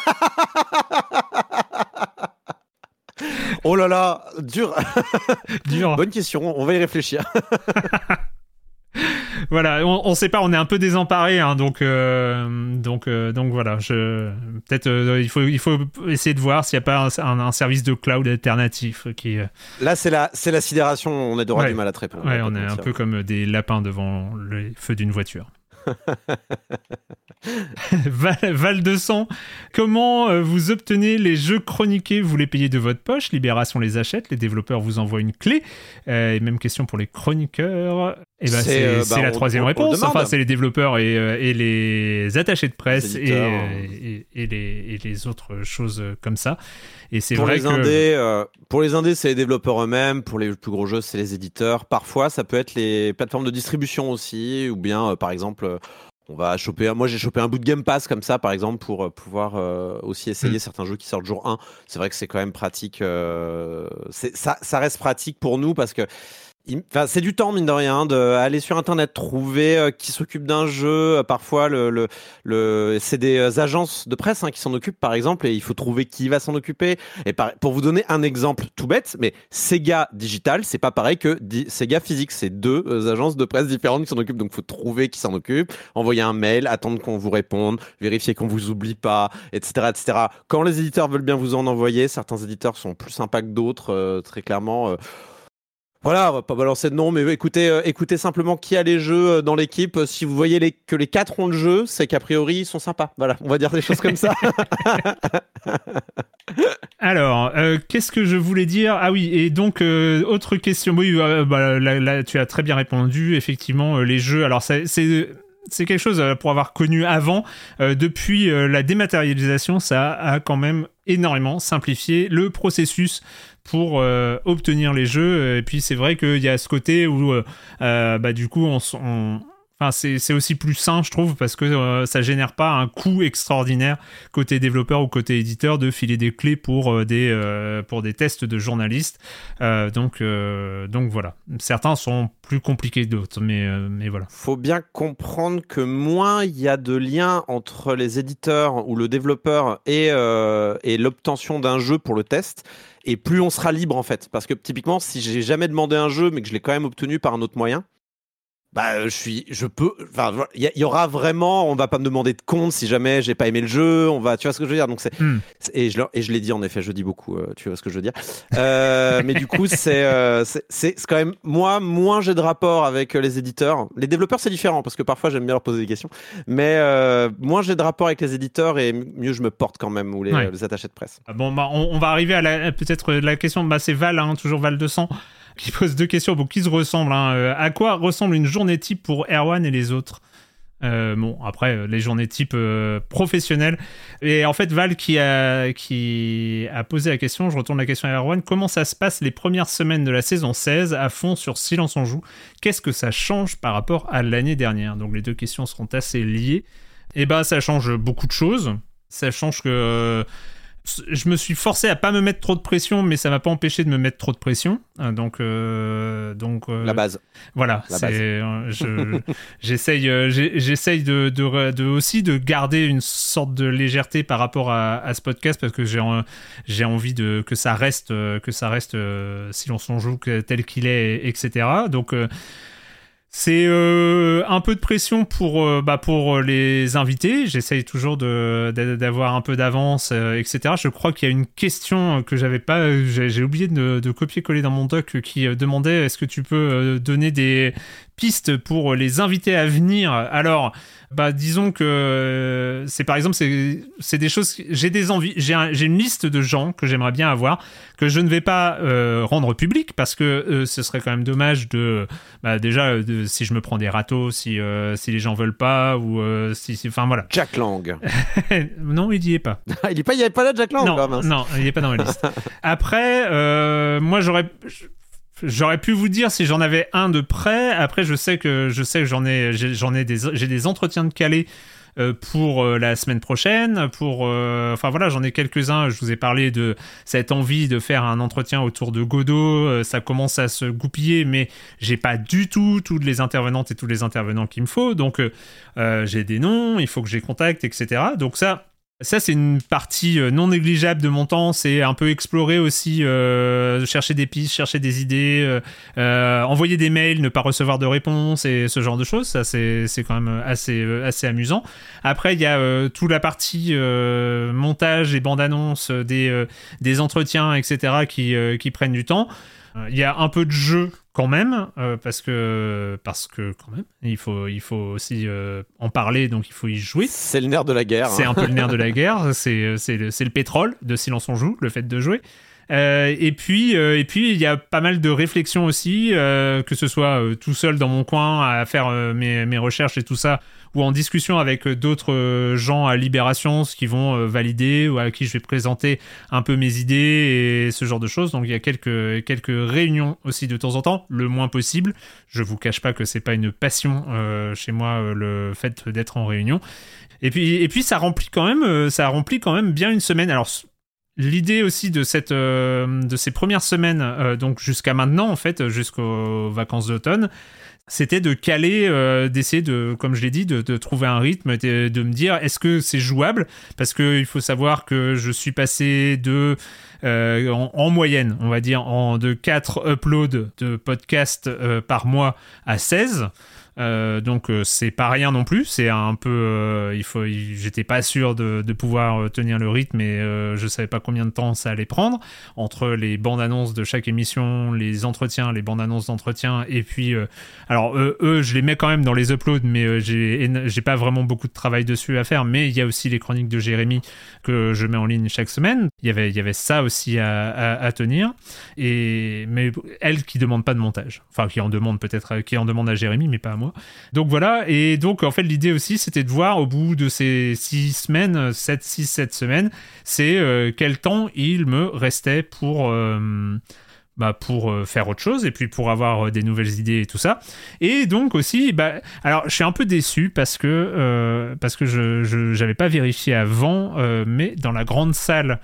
Oh là là, dur. Dur. Bonne question, on va y réfléchir. Voilà, on, on sait pas, on est un peu désemparé, hein, donc euh, donc euh, donc voilà. Je peut-être euh, il faut il faut essayer de voir s'il y a pas un, un, un service de cloud alternatif qui. Euh... Là, c'est la c'est la sidération. On a ouais. du mal à te répondre. Ouais, on est un peu comme des lapins devant le feu d'une voiture. Val, Val de Sang, comment euh, vous obtenez les jeux chroniqués? Vous les payez de votre poche, Libération les achète, les développeurs vous envoient une clé, euh, et même question pour les chroniqueurs. Et bah, c'est, c'est, euh, bah, c'est la troisième on, réponse. On enfin, c'est les développeurs et, euh, et les attachés de presse et, euh, et, et, les, et les autres choses comme ça. Et c'est pour vrai les que... indés, euh, pour les indés, c'est les développeurs eux-mêmes. Pour les plus gros jeux, c'est les éditeurs. Parfois, ça peut être les plateformes de distribution aussi, ou bien, euh, par exemple, euh, on va choper. Moi, j'ai chopé un bout de Game Pass comme ça, par exemple, pour euh, pouvoir euh, aussi essayer mmh. certains jeux qui sortent jour un. C'est vrai que c'est quand même pratique. Euh, c'est, ça, ça reste pratique pour nous parce que. Enfin, c'est du temps, mine de rien, d'aller sur Internet, trouver euh, qui s'occupe d'un jeu. Euh, parfois, le, le, le, c'est des euh, agences de presse hein, qui s'en occupent, par exemple, et il faut trouver qui va s'en occuper. Et par, pour vous donner un exemple tout bête, mais Sega Digital, c'est pas pareil que di- Sega Physique. C'est deux euh, agences de presse différentes qui s'en occupent. Donc, il faut trouver qui s'en occupe, envoyer un mail, attendre qu'on vous réponde, vérifier qu'on vous oublie pas, et cetera, et cetera. Quand les éditeurs veulent bien vous en envoyer, certains éditeurs sont plus sympas que d'autres, euh, très clairement. Euh, Voilà, on va pas balancer de nom, mais écoutez, euh, écoutez simplement qui a les jeux dans l'équipe. Si vous voyez les, que les quatre ont le jeu, c'est qu'a priori ils sont sympas. Voilà, on va dire des choses comme ça. Alors, euh, qu'est-ce que je voulais dire ? Ah oui, et donc euh, autre question. Oui, euh, bah, là, là, tu as très bien répondu. Effectivement, euh, les jeux. Alors, ça, c'est c'est quelque chose euh, pour avoir connu avant. Euh, depuis euh, la dématérialisation, ça a quand même énormément simplifié le processus pour euh, obtenir les jeux. Et puis c'est vrai qu'il y a ce côté où euh, euh, bah, du coup on, on Enfin, c'est, c'est aussi plus sain, je trouve, parce que euh, ça génère pas un coût extraordinaire côté développeur ou côté éditeur de filer des clés pour, euh, des, euh, pour des tests de journalistes. Euh, donc, euh, donc voilà. Certains sont plus compliqués que d'autres, mais, euh, mais voilà. Faut bien comprendre que moins il y a de liens entre les éditeurs ou le développeur et, euh, et l'obtention d'un jeu pour le test, et plus on sera libre en fait. Parce que typiquement, si j'ai jamais demandé un jeu, mais que je l'ai quand même obtenu par un autre moyen, bah, je suis, je peux, enfin, il y, y aura vraiment, on va pas me demander de compte si jamais j'ai pas aimé le jeu, on va, tu vois ce que je veux dire, donc c'est, mm. c'est et je, et je l'ai dit en effet, je dis beaucoup, euh, tu vois ce que je veux dire, euh, mais du coup, c'est, euh, c'est, c'est, c'est quand même, moi, moins j'ai de rapport avec les éditeurs, les développeurs c'est différent, parce que parfois j'aime bien leur poser des questions, mais euh, moins j'ai de rapport avec les éditeurs et mieux je me porte quand même, ou les, ouais. les attachés de presse. Bon, bah, on, on va arriver à la, peut-être la question, bah, c'est Val, hein, toujours Val deux cents, qui pose deux questions bon, qui se ressemblent. Hein. Euh, à quoi ressemble une journée type pour Erwan et les autres ? euh, Bon, après, les journées type euh, professionnelles. Et en fait, Val qui a, qui a posé la question, je retourne la question à Erwan, comment ça se passe les premières semaines de la saison seize à fond sur Silence on Joue ? Qu'est-ce que ça change par rapport à l'année dernière ? Donc les deux questions seront assez liées. Et ben, ça change beaucoup de choses. Ça change que... Euh, je me suis forcé à pas me mettre trop de pression, mais ça m'a pas empêché de me mettre trop de pression. Donc, euh, donc euh, la base. Voilà, la c'est, base. Euh, je, j'essaye, euh, j'ai, j'essaye de, de, de aussi de garder une sorte de légèreté par rapport à, à ce podcast parce que j'ai, j'ai envie de que ça reste, que ça reste euh, Silence on Joue tel qu'il est, et cetera. Donc euh, c'est euh, un peu de pression pour, euh, bah, pour les invités. J'essaye toujours de, de, d'avoir un peu d'avance, euh, et cetera. Je crois qu'il y a une question que j'avais pas... J'ai, j'ai oublié de, de copier-coller dans mon doc qui euh, demandait est-ce que tu peux euh, donner des pistes pour les invités à venir ? Alors... Bah, disons que c'est par exemple c'est, c'est des choses j'ai des envies j'ai, un, j'ai une liste de gens que j'aimerais bien avoir que je ne vais pas euh, rendre public parce que euh, ce serait quand même dommage de bah, déjà de, si je me prends des râteaux si euh, si les gens veulent pas ou euh, si enfin voilà. Jack Lang. Non, il y est pas. il est pas il y a pas là Jack Lang. Non, quoi, mince. Non, il est pas dans la liste. Après euh, moi j'aurais J'aurais pu vous dire si j'en avais un de près. Après, je sais que je sais que j'en ai, j'ai, j'en ai des, j'ai des entretiens de calés euh, pour euh, la semaine prochaine. Pour, euh, enfin voilà, j'en ai quelques-uns. Je vous ai parlé de cette envie de faire un entretien autour de Godot. Euh, ça commence à se goupiller, mais j'ai pas du tout toutes les intervenantes et tous les intervenants qu'il me faut. Donc, euh, euh, j'ai des noms. Il faut que j'ai contacte, et cetera. Donc ça. Ça, c'est une partie non négligeable de mon temps. C'est un peu explorer aussi, euh, chercher des pistes, chercher des idées, euh, euh, envoyer des mails, ne pas recevoir de réponse et ce genre de choses. Ça, c'est, c'est quand même assez, assez amusant. Après, il y a euh, toute la partie euh, montage et bande-annonce des, euh, des entretiens, et cetera qui, euh, qui prennent du temps. Il y a un peu de jeu quand même, euh, parce que parce que quand même, il faut il faut aussi euh, en parler, donc il faut y jouer. C'est le nerf de la guerre. C'est hein. un peu le nerf de la guerre. C'est c'est le, c'est le pétrole de Silence on Joue, le fait de jouer. Euh, et puis, euh, et puis, il y a pas mal de réflexions aussi, euh, que ce soit euh, tout seul dans mon coin à faire euh, mes, mes recherches et tout ça, ou en discussion avec d'autres euh, gens à Libération, ce qui vont euh, valider ou à qui je vais présenter un peu mes idées et ce genre de choses. Donc il y a quelques quelques réunions aussi de temps en temps, le moins possible. Je vous cache pas que c'est pas une passion euh, chez moi euh, le fait d'être en réunion. Et puis et puis ça remplit quand même euh, ça remplit quand même bien une semaine. Alors l'idée aussi de cette euh, de ces premières semaines, euh, donc jusqu'à maintenant en fait, jusqu'aux vacances d'automne, c'était de caler, euh, d'essayer de, comme je l'ai dit, de, de trouver un rythme, de, de me dire est-ce que c'est jouable, parce que il faut savoir que je suis passé de euh, en, en moyenne, on va dire, en de quatre uploads de podcasts euh, par mois à seize. Euh, donc euh, c'est pas rien non plus, c'est un peu euh, il faut il, j'étais pas sûr de, de pouvoir euh, tenir le rythme et euh, je savais pas combien de temps ça allait prendre entre les bandes annonces de chaque émission, les entretiens, les bandes annonces d'entretien et puis euh, alors euh, eux je les mets quand même dans les uploads mais euh, j'ai j'ai pas vraiment beaucoup de travail dessus à faire, mais il y a aussi les chroniques de Jérémy que je mets en ligne chaque semaine. Il y avait il y avait ça aussi à, à, à tenir, et mais elle qui demande pas de montage, enfin qui en demande peut-être qui en demande à Jérémy mais pas à moi. Donc voilà, et donc en fait l'idée aussi c'était de voir au bout de ces six semaines, sept, six, sept semaines, c'est euh, quel temps il me restait pour, euh, bah, pour euh, faire autre chose et puis pour avoir euh, des nouvelles idées et tout ça. Et donc aussi, bah, alors je suis un peu déçu parce que, euh, parce que je, je, j'avais pas vérifié avant, euh, mais dans la grande salle,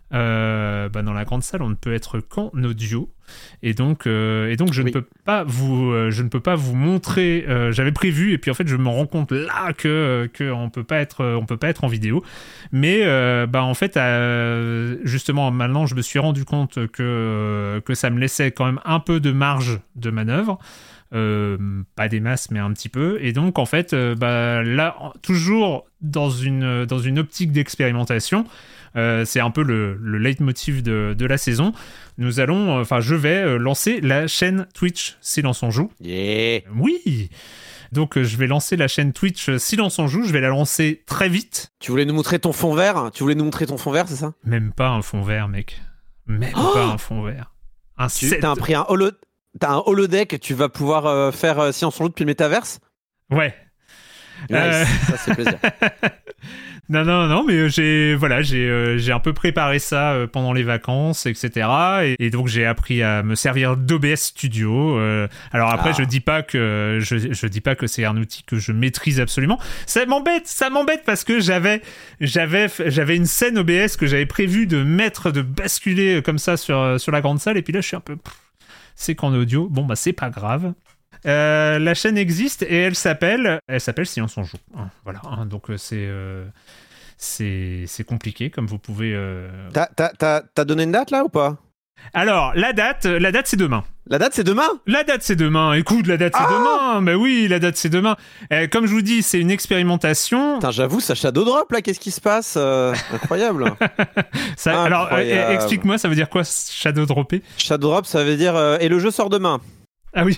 Euh, bah dans la grande salle on ne peut être qu'en audio et donc euh, et donc je oui. ne peux pas vous euh, je ne peux pas vous montrer, euh, j'avais prévu et puis en fait je me rends compte là que que on peut pas être on peut pas être en vidéo, mais euh, bah en fait euh, justement maintenant je me suis rendu compte que que ça me laissait quand même un peu de marge de manœuvre. Euh, pas des masses mais un petit peu, et donc en fait euh, bah, là toujours dans une, dans une optique d'expérimentation, euh, c'est un peu le, le leitmotiv de, de la saison, nous allons enfin je vais euh, lancer la chaîne Twitch Silence on Joue. Yeah. Oui, donc euh, je vais lancer la chaîne Twitch Silence on Joue, je vais la lancer très vite. Tu voulais nous montrer ton fond vert tu voulais nous montrer ton fond vert c'est ça? Même pas un fond vert mec, même oh pas un fond vert, un tu set... t'as pris un holo T'as un holodeck, tu vas pouvoir euh, faire euh, Silence on Joue depuis le métaverse? Ouais. Nice, euh... ça c'est plaisir. non, non, non, mais j'ai, voilà, j'ai, euh, j'ai un peu préparé ça euh, pendant les vacances, et cetera. Et, et donc j'ai appris à me servir d'O B S Studio. Euh, alors après, ah. je dis pas que je, je dis pas que c'est un outil que je maîtrise absolument. Ça m'embête, ça m'embête parce que j'avais, j'avais, j'avais une scène O B S que j'avais prévu de mettre, de basculer comme ça sur sur la grande salle. Et puis là, je suis un peu. Pff, c'est qu'en audio, bon bah c'est pas grave. Euh, la chaîne existe et elle s'appelle, elle s'appelle Silence on Joue. Hein, voilà, hein, donc c'est, euh, c'est, c'est compliqué comme vous pouvez. Euh... T'as, t'as, t'as, t'as donné une date là ou pas? Alors la date, la date c'est demain. La date c'est demain? La date c'est demain. Écoute, la date c'est ah demain. Mais oui, la date c'est demain. Euh, comme je vous dis, c'est une expérimentation. Putain, j'avoue, ça shadow drop là. Qu'est-ce qui se passe? euh, Incroyable. ça, Incroyable. Alors, euh, explique-moi, ça veut dire quoi shadow dropper? Shadow drop, ça veut dire euh, et le jeu sort demain. Ah oui.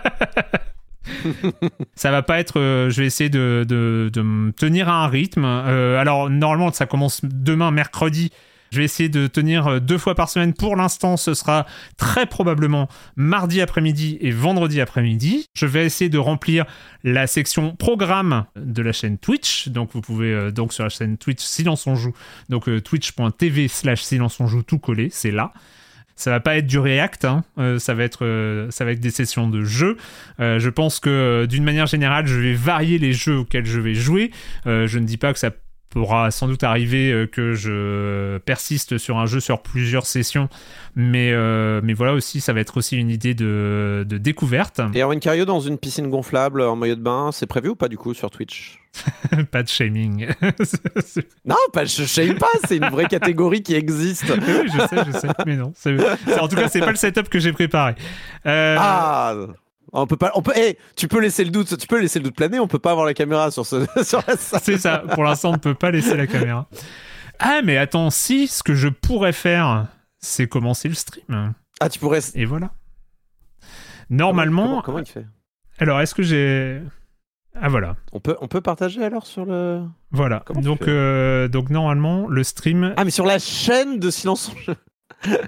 Ça va pas être. Euh, je vais essayer de, de, de me tenir à un rythme. Euh, alors normalement, ça commence demain, mercredi. Je vais essayer de tenir deux fois par semaine. Pour l'instant, ce sera très probablement mardi après-midi et vendredi après-midi. Je vais essayer de remplir la section programme de la chaîne Twitch. Donc, vous pouvez, euh, donc sur la chaîne Twitch Silence on Joue, donc euh, twitch.tv slash Silence on Joue, tout collé, c'est là. Ça va pas être du React, hein. euh, ça va être euh, ça va être des sessions de jeux. Euh, je pense que euh, d'une manière générale, je vais varier les jeux auxquels je vais jouer. Euh, je ne dis pas que ça pourra sans doute arriver euh, que je persiste sur un jeu sur plusieurs sessions, mais euh, mais voilà aussi, ça va être aussi une idée de de découverte. Et Erwan Cario dans une piscine gonflable en maillot de bain, c'est prévu ou pas du coup sur Twitch? Pas de shaming. Non, pas je shame pas, c'est une vraie catégorie qui existe. Oui, je sais, je sais, mais non. C'est, c'est, en tout cas, c'est pas le setup que j'ai préparé. Euh... Ah, on peut pas. On peut. Hey, tu peux laisser le doute. Tu peux laisser le doute planer. On peut pas avoir la caméra sur ce sur la salle. C'est ça. Pour l'instant, on ne peut pas laisser la caméra. Ah, mais attends, si ce que je pourrais faire, c'est commencer le stream. Ah, tu pourrais. Et voilà. Normalement. Comment, comment, comment il fait? Alors, est-ce que j'ai Ah voilà. On peut, on peut partager alors sur le... Voilà. Donc, euh, donc normalement, le stream... Ah mais sur la chaîne de Silence on Joue.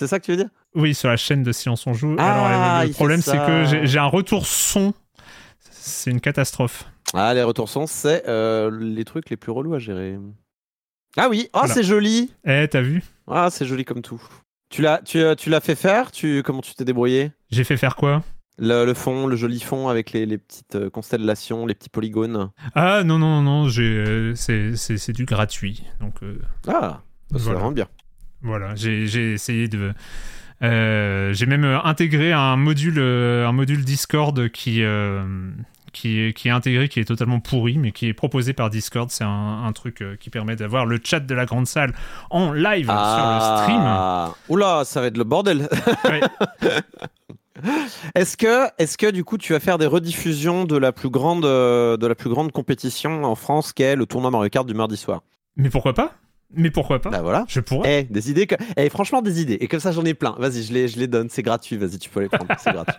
C'est ça que tu veux dire? Oui, sur la chaîne de Silence on Joue. Ah, Alors, le il problème, fait c'est ça. que j'ai, j'ai un retour son. C'est une catastrophe. Ah, les retours son, c'est euh, les trucs les plus relous à gérer. Ah oui, oh, Voilà. c'est joli. Eh, t'as vu? Ah, c'est joli comme tout. Tu l'as, tu, tu l'as fait faire tu, Comment tu t'es débrouillé? J'ai fait faire quoi? Le, le fond, le joli fond avec les, les petites euh, constellations, les petits polygones. Ah non, non, non, j'ai, euh, c'est, c'est, c'est du gratuit. Donc, euh, Ah, c'est Voilà. vraiment bien. voilà, j'ai, j'ai essayé de... Euh, j'ai même euh, intégré un module, euh, un module Discord qui, euh, qui, est, qui est intégré, qui est totalement pourri, mais qui est proposé par Discord. C'est un, un truc euh, qui permet d'avoir le chat de la grande salle en live sur le stream. Ah, oula, ça va être le bordel. Ouais. Est-ce que, est-ce que du coup, tu vas faire des rediffusions de la plus grande, euh, de la plus grande compétition en France, qui est le tournoi Mario Kart du mardi soir? Mais pourquoi pas? Mais pourquoi pas? Bah voilà. Je pourrais. Eh, des idées. Que... Eh, franchement, des idées. Et comme ça, j'en ai plein. Vas-y, je les, je les donne. C'est gratuit. Vas-y, tu peux les prendre. C'est gratuit.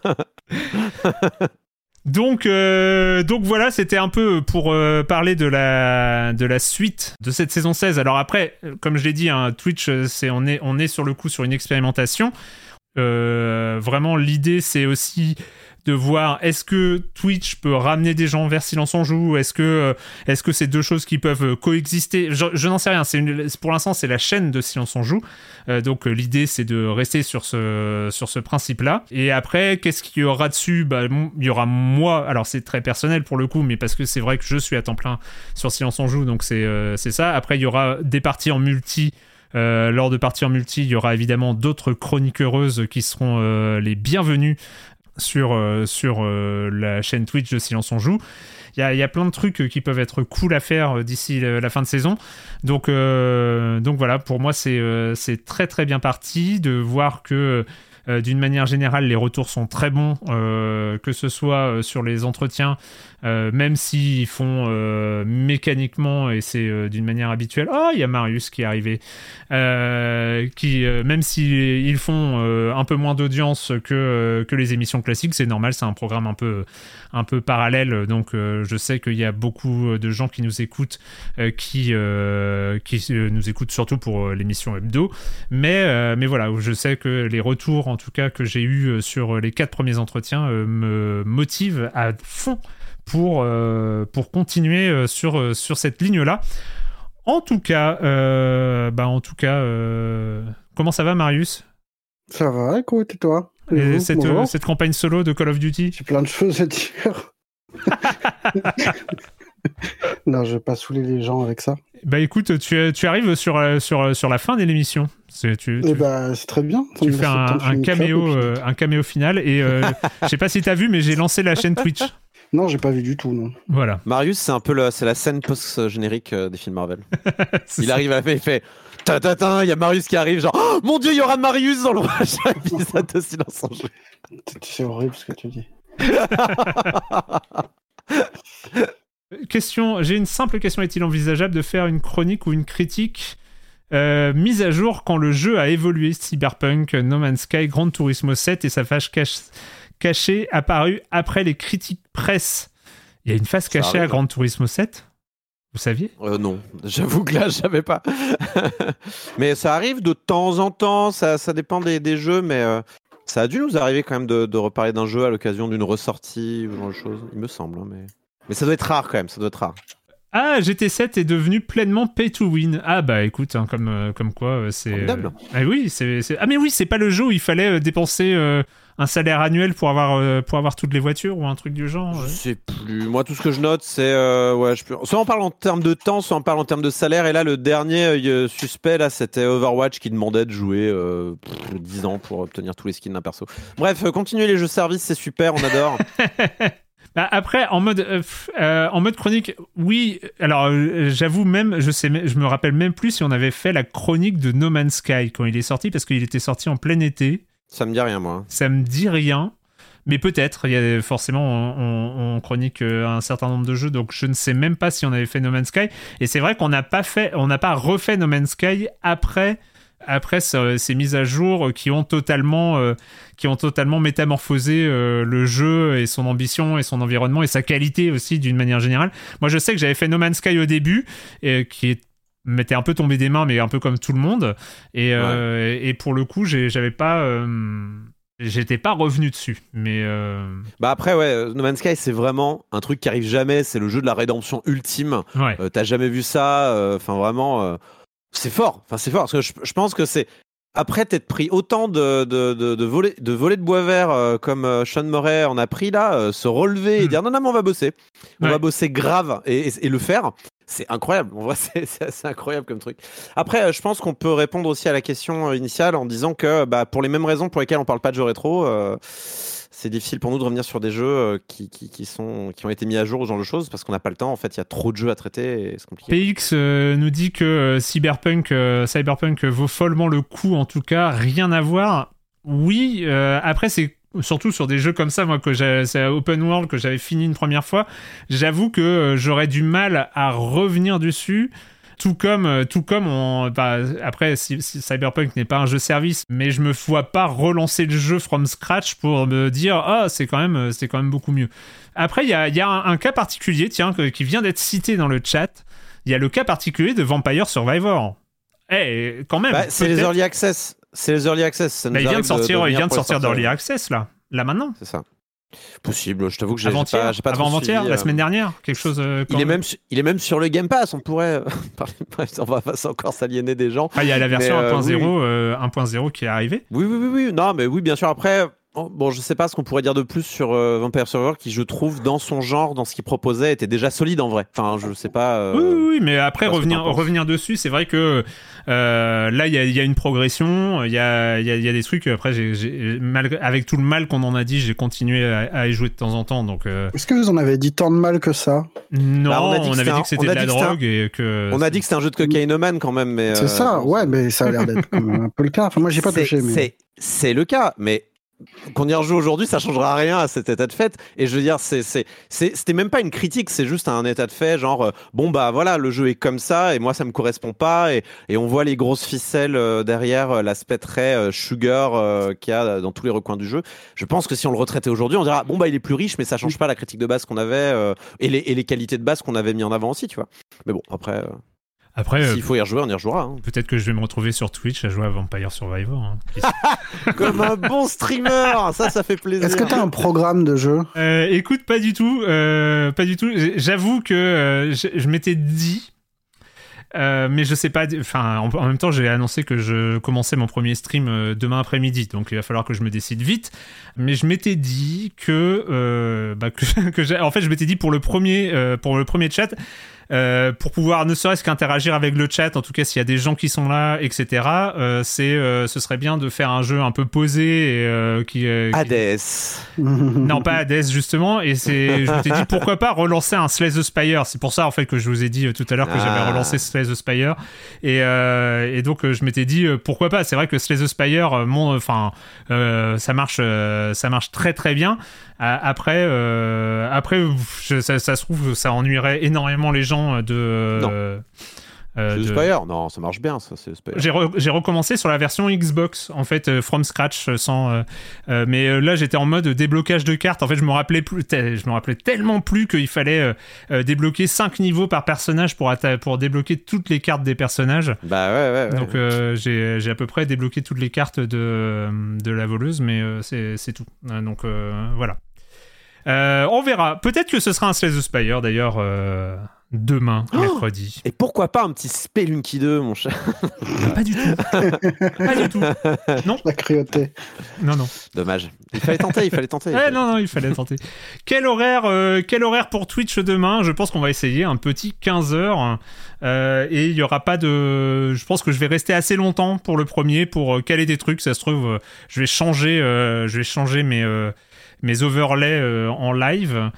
Donc, euh, donc voilà, c'était un peu pour euh, parler de la, de la suite de cette saison seize. Alors après, comme je l'ai dit, hein, Twitch, c'est, on, est, on est sur le coup sur une expérimentation. Euh, vraiment, l'idée, c'est aussi de voir est-ce que Twitch peut ramener des gens vers Silence on Joue, est-ce que euh, est-ce que c'est deux choses qui peuvent coexister. Je, je n'en sais rien. C'est une, pour l'instant, c'est la chaîne de Silence on Joue, euh, donc euh, l'idée c'est de rester sur ce sur ce principe-là. Et après, qu'est-ce qu'il y aura dessus? Bah, il y aura moi. Alors c'est très personnel pour le coup, mais parce que c'est vrai que je suis à temps plein sur Silence on Joue, donc c'est euh, c'est ça. Après, il y aura des parties en multi. Euh, lors de parties en multi, il y aura évidemment d'autres chroniqueuses qui seront euh, les bienvenues sur, euh, sur euh, la chaîne Twitch de Silence on Joue. Il y a, y a plein de trucs qui peuvent être cool à faire d'ici la fin de saison. Donc, euh, donc voilà, pour moi, c'est, euh, c'est très très bien parti de voir que euh, d'une manière générale, les retours sont très bons, euh, que ce soit sur les entretiens, euh, même s'ils font euh, mécaniquement, et c'est euh, d'une manière habituelle. Oh, il y a Marius qui est arrivé. Euh, qui, euh, même s'ils font euh, un peu moins d'audience que, euh, que les émissions classiques, c'est normal, c'est un programme un peu, un peu parallèle. Donc, euh, je sais qu'il y a beaucoup de gens qui nous écoutent, euh, qui, euh, qui euh, nous écoutent surtout pour euh, l'émission hebdo. Mais, euh, mais voilà, je sais que les retours, en tout cas, que j'ai eu sur les quatre premiers entretiens, euh, me motivent à fond pour, euh, pour continuer sur, sur cette ligne-là. En tout cas, euh, bah en tout cas, euh, comment ça va, Marius? Ça va, écoute, et toi? Et Et vous, cette, bonjour. euh, cette campagne solo de Call of Duty? J'ai plein de choses à dire. Non, je vais pas saouler les gens avec ça. Bah écoute, tu, tu arrives sur, euh, sur, sur la fin de l'émission. C'est, tu, Et tu, bah, c'est très bien. tu Ça fais me un, laisse le temps de un, fumer une caméo, clope, et euh, un caméo final. Et euh, je sais pas si t'as vu, mais j'ai lancé la chaîne Twitch. puis- Non, j'ai pas vu du tout, non. Voilà. Marius, c'est un peu le, c'est la scène post-générique euh, des films Marvel. C'est Il ça. arrive à la fin, il fait ta ta ta, il y a Marius qui arrive, genre oh, mon Dieu, il y aura Marius dans le prochain épisode de Silence en Jeu. C'est horrible ce que tu dis. Question, j'ai une simple question. Est-il envisageable de faire une chronique ou une critique euh, mise à jour quand le jeu a évolué? Cyberpunk, No Man's Sky, Gran Turismo sept et sa face cache- cachée apparue après les critiques presse. Il y a une face Ça cachée arrive. à Gran Turismo sept? Vous saviez? Euh, non, j'avoue que là, je savais pas. Mais ça arrive de temps en temps, ça, ça dépend des, des jeux, mais euh, ça a dû nous arriver quand même de, de reparler d'un jeu à l'occasion d'une ressortie ou ce genre de choses, il me semble. hein, mais... mais ça doit être rare quand même, ça doit être rare. Ah, G T sept est devenu pleinement pay to win. Ah bah écoute, hein, comme, euh, comme quoi, euh, c'est... Formidable. Ah oui, c'est, c'est... Ah mais oui, c'est pas le jeu où il fallait euh, dépenser euh, un salaire annuel pour avoir, euh, pour avoir toutes les voitures ou un truc du genre. Je ouais. sais plus. Moi, tout ce que je note, c'est. Euh, ouais, je peux... Soit on parle en termes de temps, soit on parle en termes de salaire. Et là, le dernier euh, suspect, là, c'était Overwatch qui demandait de jouer euh, pff, dix ans pour obtenir tous les skins d'un perso. Bref, euh, continuez les jeux services, c'est super, on adore. Bah, après, en mode, euh, pff, euh, en mode chronique, oui. Alors, euh, j'avoue même, je sais, me- je me rappelle même plus si on avait fait la chronique de No Man's Sky quand il est sorti, parce qu'il était sorti en plein été. Ça me dit rien, moi. Ça me dit rien, mais peut-être. Il y a forcément, on, on- on chronique euh, un certain nombre de jeux, donc je ne sais même pas si on avait fait No Man's Sky. Et c'est vrai qu'on n'a pas fait, on n'a pas refait No Man's Sky après. Après ce- ces mises à jour qui ont totalement, euh, qui ont totalement métamorphosé euh, le jeu et son ambition et son environnement et sa qualité aussi d'une manière générale. Moi, je sais que j'avais fait No Man's Sky au début, et qui est m'était un peu tombé des mains, mais un peu comme tout le monde. Et, euh, ouais. et pour le coup, j'ai, j'avais pas, euh, j'étais pas revenu dessus. Mais euh... bah après, ouais, No Man's Sky, c'est vraiment un truc qui arrive jamais. C'est le jeu de la rédemption ultime. Ouais. Euh, t'as jamais vu ça. Enfin, euh, vraiment, euh, c'est fort. Enfin, c'est fort parce que je, je pense que c'est après t'être pris autant de de de, de volets de volets de bois vert euh, comme euh, Sean Murray en a pris là, euh, se relever mmh. et dire non non mais on va bosser, on ouais. va bosser grave et, et, et le faire. C'est incroyable, en vrai, c'est, c'est assez incroyable comme truc. Après, je pense qu'on peut répondre aussi à la question initiale en disant que bah, pour les mêmes raisons pour lesquelles on parle pas de jeux rétro, euh, c'est difficile pour nous de revenir sur des jeux qui, qui, qui, sont, qui ont été mis à jour, ce genre de choses, parce qu'on n'a pas le temps. En fait, il y a trop de jeux à traiter et c'est compliqué. P X euh, nous dit que euh, Cyberpunk, euh, Cyberpunk vaut follement le coup, en tout cas, rien à voir. Oui, euh, après, c'est surtout sur des jeux comme ça, moi, que j'ai, c'est Open World que j'avais fini une première fois, j'avoue que euh, j'aurais du mal à revenir dessus. Tout comme, euh, tout comme on, bah, après, si, si Cyberpunk n'est pas un jeu service, mais je me vois pas relancer le jeu from scratch pour me dire ah oh, c'est quand même, c'est quand même beaucoup mieux. Après, il y a, y a un, un cas particulier, tiens, que, qui vient d'être cité dans le chat. Il y a le cas particulier de Vampire Survivor. Eh, hey, quand même. Bah, c'est les early access. C'est les early access. Ça bah, il vient de sortir, de, de il vient de sortir d'early access là, là maintenant. C'est ça. Possible. Je t'avoue que j'ai, Avant-hier, j'ai pas, j'ai pas trop avant-avant-hier, suivi, la euh... semaine dernière, quelque chose. Euh, il est même, il est même sur le Game Pass. On pourrait, on va pas encore s'aliéner des gens. Ah, il y a la version mais, euh, un point zéro, oui. euh, un point zéro qui est arrivée. Oui, oui, oui, oui. Non, mais oui, bien sûr. Après. Bon, je sais pas ce qu'on pourrait dire de plus sur euh, Vampire Survivor, qui je trouve dans son genre, dans ce qu'il proposait, était déjà solide en vrai. Enfin, je sais pas. Euh, oui, oui, oui, mais après revenir, revenir dessus, c'est vrai que euh, là, il y a, y a une progression, il y a, y, a, y a des trucs. Après, j'ai, j'ai, malgré, avec tout le mal qu'on en a dit, j'ai continué à, à y jouer de temps en temps. Donc, euh... est-ce que vous en avez dit tant de mal que ça? Non, bah, on, a dit on avait dit que c'était de la drogue un... et que. On a dit que c'était un jeu de cocaïnomane quand même, mais. C'est euh... ça, ouais, mais ça a l'air d'être un peu le cas. Enfin, moi, j'ai pas c'est, touché, mais. C'est, c'est le cas, mais. Qu'on y rejoue aujourd'hui, ça changera rien à cet état de fait. Et je veux dire, c'est, c'est, c'est, c'était même pas une critique, c'est juste un état de fait, genre, euh, bon bah voilà, le jeu est comme ça, et moi ça me correspond pas, et, et on voit les grosses ficelles euh, derrière euh, l'aspect très euh, sugar euh, qu'il y a dans tous les recoins du jeu. Je pense que si on le retraitait aujourd'hui, on dira, bon bah il est plus riche, mais ça change pas la critique de base qu'on avait, euh, et, les, et les qualités de base qu'on avait mis en avant aussi, tu vois. Mais bon, après... Euh... Après, s'il faut y rejouer, on y rejouera. Hein. Peut-être que je vais me retrouver sur Twitch à jouer à Vampire Survivor. Hein. Comme un bon streamer, ça, ça fait plaisir. Est-ce que t'as un programme de jeu ? euh, Écoute, pas du tout, euh, pas du tout. J'avoue que euh, je, je m'étais dit, euh, mais je sais pas. Enfin, en, en même temps, j'ai annoncé que je commençais mon premier stream euh, demain après-midi, donc il va falloir que je me décide vite. Mais je m'étais dit que, euh, bah, que, que j'ai, en fait, je m'étais dit pour le premier, euh, pour le premier chat. Euh, pour pouvoir ne serait-ce qu'interagir avec le chat, en tout cas s'il y a des gens qui sont là, et cetera. Euh, c'est, euh, ce serait bien de faire un jeu un peu posé et euh, qui. Euh, qui... Hades. Non, pas Hades justement. Et c'est, je m'étais dit pourquoi pas relancer un Slay the Spire. C'est pour ça en fait que je vous ai dit tout à l'heure que ah. j'avais relancé Slay the Spire. Et, euh, et donc je m'étais dit pourquoi pas. C'est vrai que Slay the Spire, mon, enfin, euh, ça marche, euh, ça marche très très bien. Après, euh, après, je, ça, ça se trouve, ça ennuierait énormément les gens de. Non. Euh, c'est de... Spire, non, ça marche bien, ça. C'est Spire. J'ai, re, j'ai recommencé sur la version Xbox, en fait, euh, from scratch, sans. Euh, euh, mais euh, là, j'étais en mode déblocage de cartes. En fait, je me rappelais plus, t- je me rappelais tellement plus qu'il fallait euh, euh, débloquer cinq niveaux par personnage pour atta- pour débloquer toutes les cartes des personnages. Bah ouais, ouais. ouais. Donc euh, j'ai j'ai à peu près débloqué toutes les cartes de de la voleuse, mais euh, c'est c'est tout. Donc euh, voilà. Euh, on verra. Peut-être que ce sera un Slay the Spire d'ailleurs euh, demain, oh mercredi. Et pourquoi pas un petit Spelunky deux, mon cher? Non, pas du tout. Pas du tout. Non. La cruauté. Non, non. Dommage. Il fallait tenter, il fallait tenter. Il ouais, fallait... non, non, il fallait tenter. Quel horaire, euh, quel horaire pour Twitch demain? Je pense qu'on va essayer un petit quinze heures. Euh, et il y aura pas de. Je pense que je vais rester assez longtemps pour le premier pour euh, caler des trucs. Ça se trouve, euh, je vais changer, euh, je vais changer mes. Euh, mes overlays euh, en live,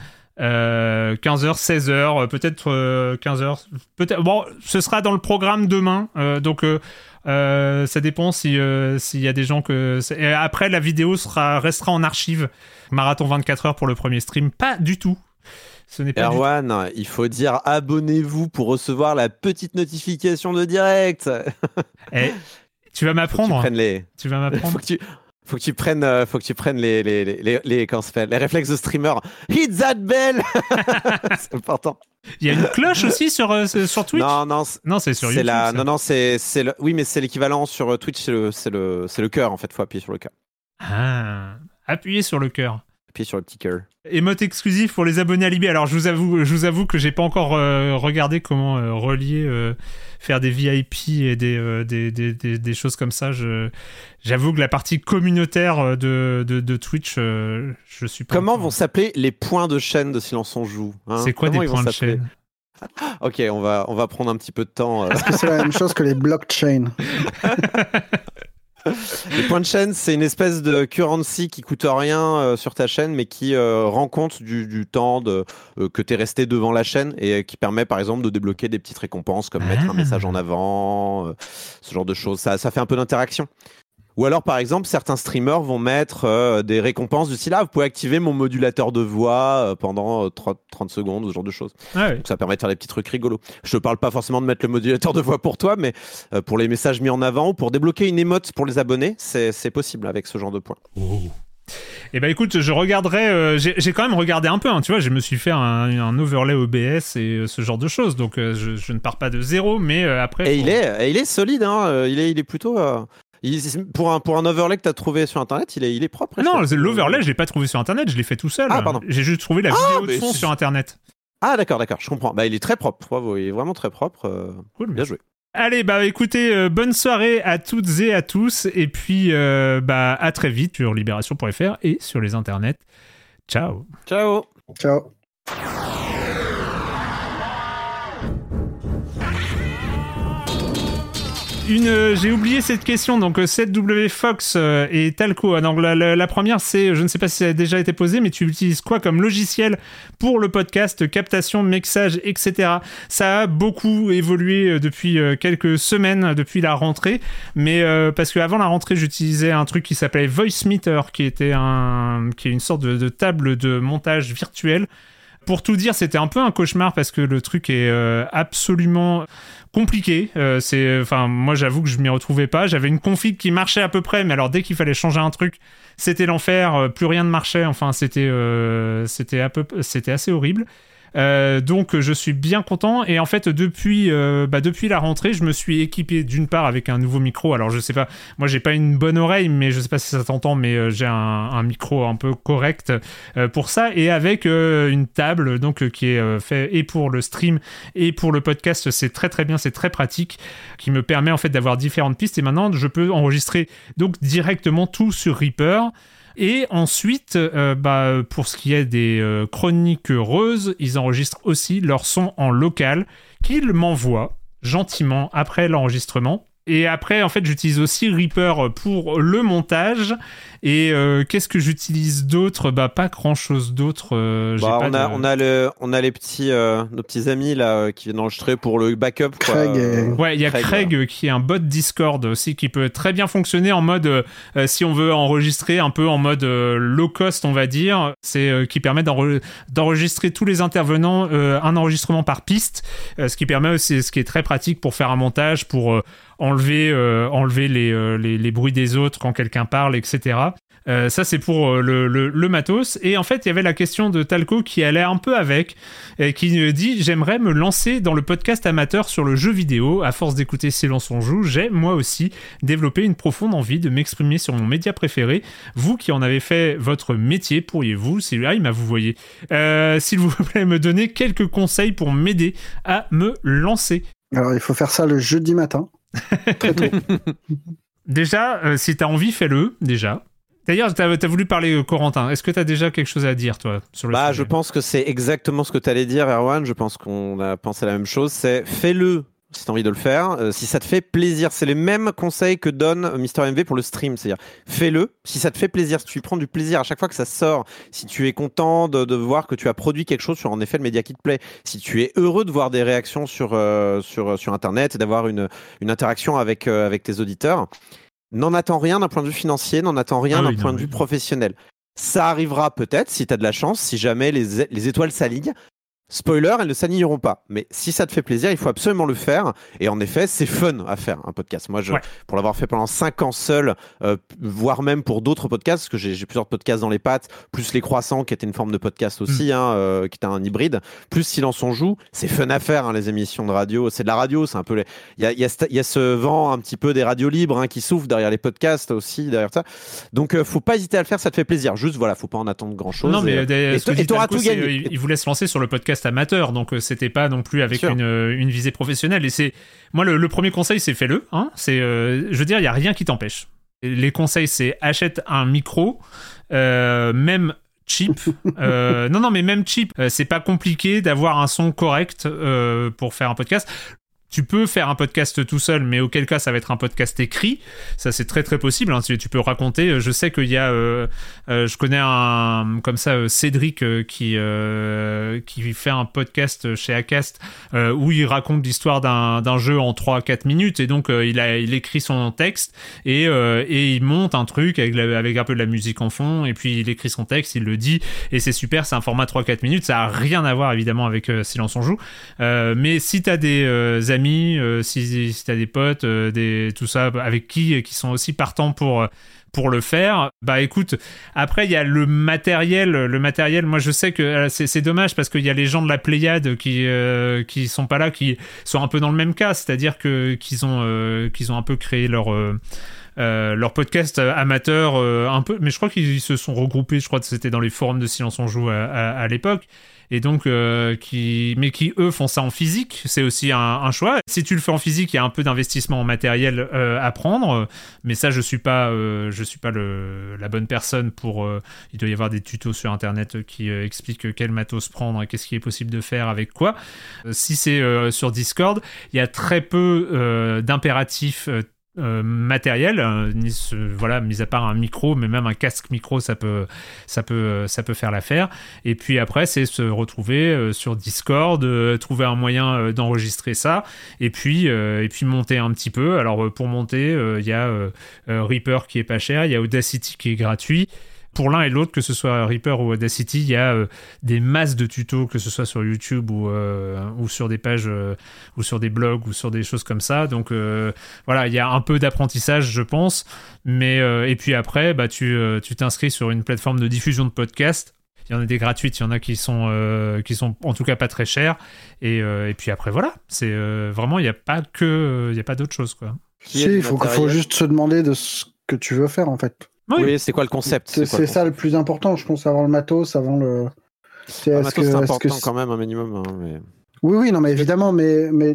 euh, quinze heures, seize heures, peut-être euh, quinze heures, peut-être, bon, ce sera dans le programme demain, euh, donc euh, euh, ça dépend si, euh, s'il y a des gens que... Et après, la vidéo sera, restera en archive, marathon vingt-quatre heures pour le premier stream, pas du tout. Ce n'est pas Erwan, il faut dire abonnez-vous pour recevoir la petite notification de direct. Et tu vas m'apprendre. Tu, les... tu vas m'apprendre. Faut que tu... Faut que tu prennes, euh, faut que tu prennes les, les, les, les, les, comment ça s'appelle, les réflexes de streamer. Hit that bell. C'est important. Il y a une cloche aussi sur, euh, sur Twitch. Non, non, c'est, non, c'est sur c'est YouTube. La, ça. non, non, c'est, c'est le, oui, mais c'est l'équivalent sur Twitch, c'est le, c'est le, c'est le cœur en fait. Faut appuyer sur le cœur. Ah, appuyer sur le cœur. Appuyer sur le petit cœur. Émote exclusif pour les abonnés à Libé. Alors je vous avoue, je vous avoue que j'ai pas encore euh, regardé comment euh, relier, euh, faire des V I P et des, euh, des, des, des, des choses comme ça. Je, j'avoue que la partie communautaire de, de, de Twitch, euh, je suis pas. Comment encore... vont s'appeler les points de chaîne de Silence on Joue, hein? C'est quoi Comment des points de s'appeler chaîne? Ok, on va, on va prendre un petit peu de temps. Euh... Est-ce que c'est la même chose que les blockchains? Les points de chaîne, c'est une espèce de currency qui coûte rien euh, sur ta chaîne, mais qui euh, rend compte du, du temps de, euh, que tu es resté devant la chaîne et euh, qui permet par exemple de débloquer des petites récompenses comme ah. mettre un message en avant, euh, ce genre de choses. Ça, ça fait un peu d'interaction. Ou alors, par exemple, certains streamers vont mettre euh, des récompenses du style « Ah, vous pouvez activer mon modulateur de voix euh, pendant euh, trente secondes », ce genre de choses. Ah oui. Donc, ça permet de faire des petits trucs rigolos. Je te parle pas forcément de mettre le modulateur de voix pour toi, mais euh, pour les messages mis en avant ou pour débloquer une émote pour les abonnés, c'est, c'est possible avec ce genre de points. Oh. Eh ben écoute, je regarderai. Euh, j'ai, j'ai quand même regardé un peu. Hein, tu vois, je me suis fait un, un overlay O B S et euh, ce genre de choses. Donc, euh, je, je ne pars pas de zéro, mais euh, après. Et faut... il est, et il est solide. Hein, il est, il est plutôt. Euh... Il, pour, un, pour un overlay que tu as trouvé sur internet, il est, il est propre. Non, l'overlay, je l'ai pas trouvé sur internet, je l'ai fait tout seul. Ah, pardon. J'ai juste trouvé la ah, vidéo de son sur internet. Ah, d'accord, d'accord, je comprends. Bah, il est très propre, bravo, il est vraiment très propre. Euh... Cool, bien joué. Allez, bah écoutez, euh, bonne soirée à toutes et à tous, et puis euh, bah à très vite sur libération point f r et sur les internets. Ciao. Ciao. Ciao. Une, euh, j'ai oublié cette question, donc euh, sept W Fox euh, et Talco. Donc, la, la, la première, c'est, je ne sais pas si ça a déjà été posé, mais tu utilises quoi comme logiciel pour le podcast, captation, mixage, et cetera. Ça a beaucoup évolué depuis euh, quelques semaines, depuis la rentrée, mais euh, parce qu'avant la rentrée, j'utilisais un truc qui s'appelait Voicemeeter, qui était un, qui est une sorte de, de table de montage virtuelle. Pour tout dire, c'était un peu un cauchemar parce que le truc est euh, absolument compliqué. Euh, c'est, enfin, moi, j'avoue que je m'y retrouvais pas. J'avais une config qui marchait à peu près, mais alors dès qu'il fallait changer un truc, c'était l'enfer. Euh, plus rien ne marchait. Enfin, c'était, euh, c'était, à peu, c'était assez horrible. Euh, donc je suis bien content et en fait depuis euh, bah, depuis la rentrée je me suis équipé d'une part avec un nouveau micro. Alors je sais pas, moi j'ai pas une bonne oreille, mais je sais pas si ça t'entend, mais euh, j'ai un, un micro un peu correct euh, pour ça, et avec euh, une table donc euh, qui est euh, fait et pour le stream et pour le podcast. C'est très très bien, c'est très pratique, qui me permet en fait d'avoir différentes pistes, et maintenant je peux enregistrer donc directement tout sur Reaper. Et ensuite, euh, bah, pour ce qui est des euh, chroniques heureuses, ils enregistrent aussi leur son en local, qu'ils m'envoient gentiment après l'enregistrement. Et après, en fait, j'utilise aussi Reaper pour le montage. Et euh, qu'est-ce que j'utilise d'autre ? Bah, pas grand-chose d'autre. Euh, j'ai bah, pas on, a, de... on, a le, on a les petits, euh, nos petits amis là, euh, qui viennent enregistrer pour le backup. Quoi. Craig et... Ouais, il y a Craig, Craig euh, qui est un bot Discord aussi, qui peut très bien fonctionner en mode, euh, si on veut enregistrer un peu en mode euh, low cost, on va dire. C'est euh, qui permet d'enre- d'enregistrer tous les intervenants, euh, un enregistrement par piste, euh, ce qui permet aussi, ce qui est très pratique pour faire un montage, pour euh, enlever, euh, enlever les, euh, les, les bruits des autres quand quelqu'un parle, et cetera. Euh, ça, c'est pour euh, le, le, le matos. Et en fait, il y avait la question de Talco qui allait un peu avec, et qui dit « J'aimerais me lancer dans le podcast amateur sur le jeu vidéo. À force d'écouter Silence on Joue, j'ai, moi aussi, développé une profonde envie de m'exprimer sur mon média préféré. Vous qui en avez fait votre métier, pourriez-vous, si... ah, il m'a vous voyez, euh, s'il vous plaît, me donner quelques conseils pour m'aider à me lancer ?» Alors, il faut faire ça le jeudi matin. Très tôt. Déjà, euh, si t'as envie, fais-le, déjà. D'ailleurs, t'as, t'as voulu parler, euh, Corentin. Est-ce que t'as déjà quelque chose à dire, toi, sur le Bah, sujet ? Je pense que c'est exactement ce que t'allais dire, Erwan. Je pense qu'on a pensé la même chose. C'est fais-le si t'as envie de le faire, euh, si ça te fait plaisir. C'est les mêmes conseils que donne Mister M V pour le stream. C'est-à-dire, fais-le si ça te fait plaisir, si tu prends du plaisir à chaque fois que ça sort, si tu es content de, de voir que tu as produit quelque chose sur, en effet, le média qui te plaît, si tu es heureux de voir des réactions sur, euh, sur, sur Internet et d'avoir une, une interaction avec, euh, avec tes auditeurs, n'en attends rien d'un point de vue financier, n'en attends rien ah d'un oui, point non, de vue oui. professionnel. Ça arrivera peut-être, si tu as de la chance, si jamais les, les étoiles s'alignent. Spoiler, elles ne s'aligneront pas. Mais si ça te fait plaisir, il faut absolument le faire. Et en effet, c'est fun à faire un podcast. Moi, je, Ouais. pour l'avoir fait pendant cinq ans seul, euh, voire même pour d'autres podcasts, parce que j'ai, j'ai plusieurs podcasts dans les pattes, plus Les Croissants, qui était une forme de podcast aussi, Mm. hein, euh, qui était un hybride, plus Silence on joue. C'est fun à faire, hein, les émissions de radio. C'est de la radio, c'est un peu les... Il y a, il y a, ce- il y a ce vent un petit peu des radios libres hein, qui souffle derrière les podcasts aussi, derrière ça. Donc, euh, faut pas hésiter à le faire, ça te fait plaisir. Juste, voilà, faut pas en attendre grand-chose. Non, mais et, euh, des- et ce que t- dit et t'auras Talco, tout c'est, gagné. euh, il il voulait se lancer sur le podcast amateur, donc euh, c'était pas non plus avec Sûr. une, euh, une visée professionnelle. Et c'est moi le, le premier conseil, c'est fais-le. Hein. C'est, euh, je veux dire, il y a rien qui t'empêche. Les conseils, c'est achète un micro, euh, même cheap. Euh, non, non, mais même cheap, euh, c'est pas compliqué d'avoir un son correct euh, pour faire un podcast. Tu peux faire un podcast tout seul, mais auquel cas ça va être un podcast écrit. Ça, c'est très très possible. Hein. Tu, tu peux raconter. Je sais qu'il y a, euh, euh, je connais un comme ça euh, Cédric euh, qui euh, qui fait un podcast chez Acast euh, où il raconte l'histoire d'un d'un jeu en trois à quatre minutes et donc euh, il a il écrit son texte et euh, et il monte un truc avec la, avec un peu de la musique en fond et puis il écrit son texte, il le dit et c'est super. C'est un format trois à quatre minutes. Ça a rien à voir évidemment avec euh, Silence on joue. Euh, mais si t'as des euh, amis Euh, si, si t'as des potes, euh, des, tout ça, avec qui, qui sont aussi partants pour, pour le faire, bah écoute, après il y a le matériel, le matériel, moi je sais que euh, c'est, c'est dommage parce qu'il y a les gens de la Pléiade qui, euh, qui sont pas là, qui sont un peu dans le même cas, c'est-à-dire que, qu'ils, ont, euh, qu'ils ont un peu créé leur... Euh, Euh, leur podcast amateur euh, un peu, mais je crois qu'ils se sont regroupés, je crois que c'était dans les forums de Silence on joue à, à, à l'époque et donc euh, qui, mais qui eux font ça en physique, c'est aussi un, un choix. Si tu le fais en physique, il y a un peu d'investissement en matériel euh, à prendre, mais ça je suis pas euh, je suis pas le, la bonne personne pour euh, il doit y avoir des tutos sur internet qui euh, expliquent quel matos prendre et qu'est-ce qui est possible de faire avec quoi. Euh, si c'est euh, sur Discord, il y a très peu euh, d'impératifs euh, Euh, matériel, euh, ni ce, voilà, mis à part un micro, mais même un casque micro, ça peut, ça peut, ça peut faire l'affaire. Et puis après, c'est se retrouver euh, sur Discord, euh, trouver un moyen euh, d'enregistrer ça, et puis, euh, et puis monter un petit peu. Alors euh, pour monter, il euh, y a euh, euh, Reaper qui est pas cher, il y a Audacity qui est gratuit. Pour l'un et l'autre, que ce soit Reaper ou Audacity, il y a euh, des masses de tutos, que ce soit sur YouTube ou, euh, ou sur des pages, euh, ou sur des blogs, ou sur des choses comme ça. Donc euh, voilà, il y a un peu d'apprentissage, je pense. Mais, euh, et puis après, bah, tu, euh, tu t'inscris sur une plateforme de diffusion de podcasts. Il y en a des gratuites, il y en a qui sont, euh, qui sont en tout cas pas très chères. Et, euh, et puis après, voilà. C'est euh, vraiment, il n'y a pas que, il n'y a pas d'autre chose, quoi. Si, il faut, faut juste se demander de ce que tu veux faire en fait. Oui, oui, c'est quoi le concept? C'est, quoi c'est le ça le plus important, je pense, avant le matos, avant le. C'est, ah, est-ce matos, que, c'est est-ce important que quand même, un minimum. Hein, mais... Oui, oui, non, mais évidemment, mais, mais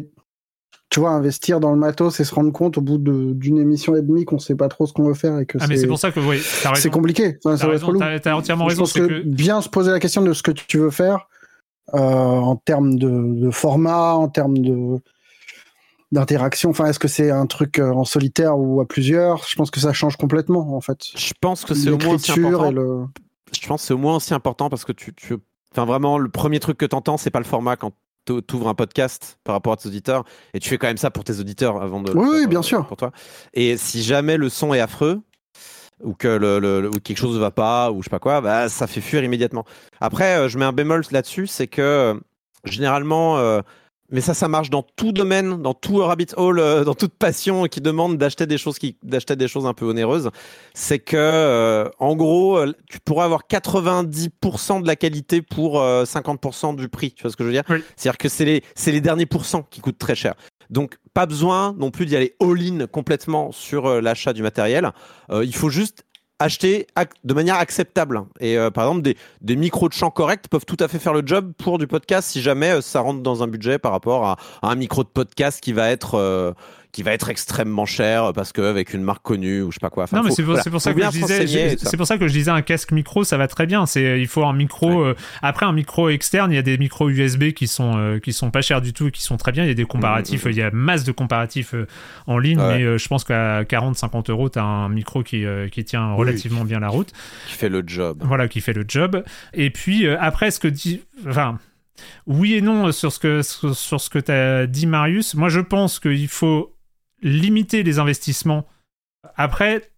tu vois, investir dans le matos et se rendre compte au bout de, d'une émission et demie qu'on sait pas trop ce qu'on veut faire et que ah, c'est. mais c'est pour ça que, oui, t'as raison. C'est compliqué. Enfin, T'as ça va raison, être relou. t'as, t'as entièrement Je raison. pense C'est que, que... bien se poser la question de ce que tu veux faire euh, en termes de, de format, en termes de d'interaction. Enfin, est-ce que c'est un truc en solitaire ou à plusieurs? Je pense que ça change complètement, en fait. Je pense que c'est au moins aussi L'écriture important. et le. Je pense que c'est au moins aussi important parce que tu, tu... Enfin, vraiment, le premier truc que t'entends, c'est pas le format quand t'ouvres un podcast par rapport à tes auditeurs, et tu fais quand même ça pour tes auditeurs avant de. Oui, le faire, oui, bien euh, sûr. Pour toi. Et si jamais le son est affreux, ou que le, le, le- ou quelque chose ne va pas, ou je sais pas quoi, bah, ça fait fuir immédiatement. Après, euh, je mets un bémol là-dessus, c'est que euh, généralement, euh, mais ça, ça marche dans tout domaine, dans tout rabbit hole, euh, dans toute passion qui demande d'acheter des choses qui, d'acheter des choses un peu onéreuses. C'est que, euh, en gros, euh, tu pourrais avoir quatre-vingt-dix pour cent de la qualité pour euh, cinquante pour cent du prix. Tu vois ce que je veux dire? Oui. C'est-à-dire que c'est les, c'est les derniers pourcents qui coûtent très cher. Donc, pas besoin non plus d'y aller all-in complètement sur euh, l'achat du matériel. Euh, il faut juste acheter ac- de manière acceptable. Et euh, par exemple, des, des micros de champ corrects peuvent tout à fait faire le job pour du podcast si jamais euh, ça rentre dans un budget par rapport à, à un micro de podcast qui va être euh, qui va être extrêmement cher parce qu'avec une marque connue ou je sais pas quoi. Enfin, non, mais faut- c'est pour, voilà, c'est pour faut ça que bien je se disais, renseigner, je- ça. c'est pour ça que je disais un casque micro, ça va très bien. C'est, il faut un micro. Ouais. euh, après, un micro externe, il y a des micros U S B qui sont euh, qui sont pas chers du tout et qui sont très bien. Il y a des comparatifs, Mmh, mmh. il y a masse de comparatifs euh, en ligne, Ouais. mais euh, je pense qu'à quarante à cinquante euros, t'as un micro qui euh, qui tient relativement bien la route. Qui fait le job. Voilà, qui fait le job. Et puis euh, après, ce que dit, enfin, oui et non sur ce que sur, sur ce que t'as dit, Marius. Moi, je pense qu'il faut limiter les investissements. Après,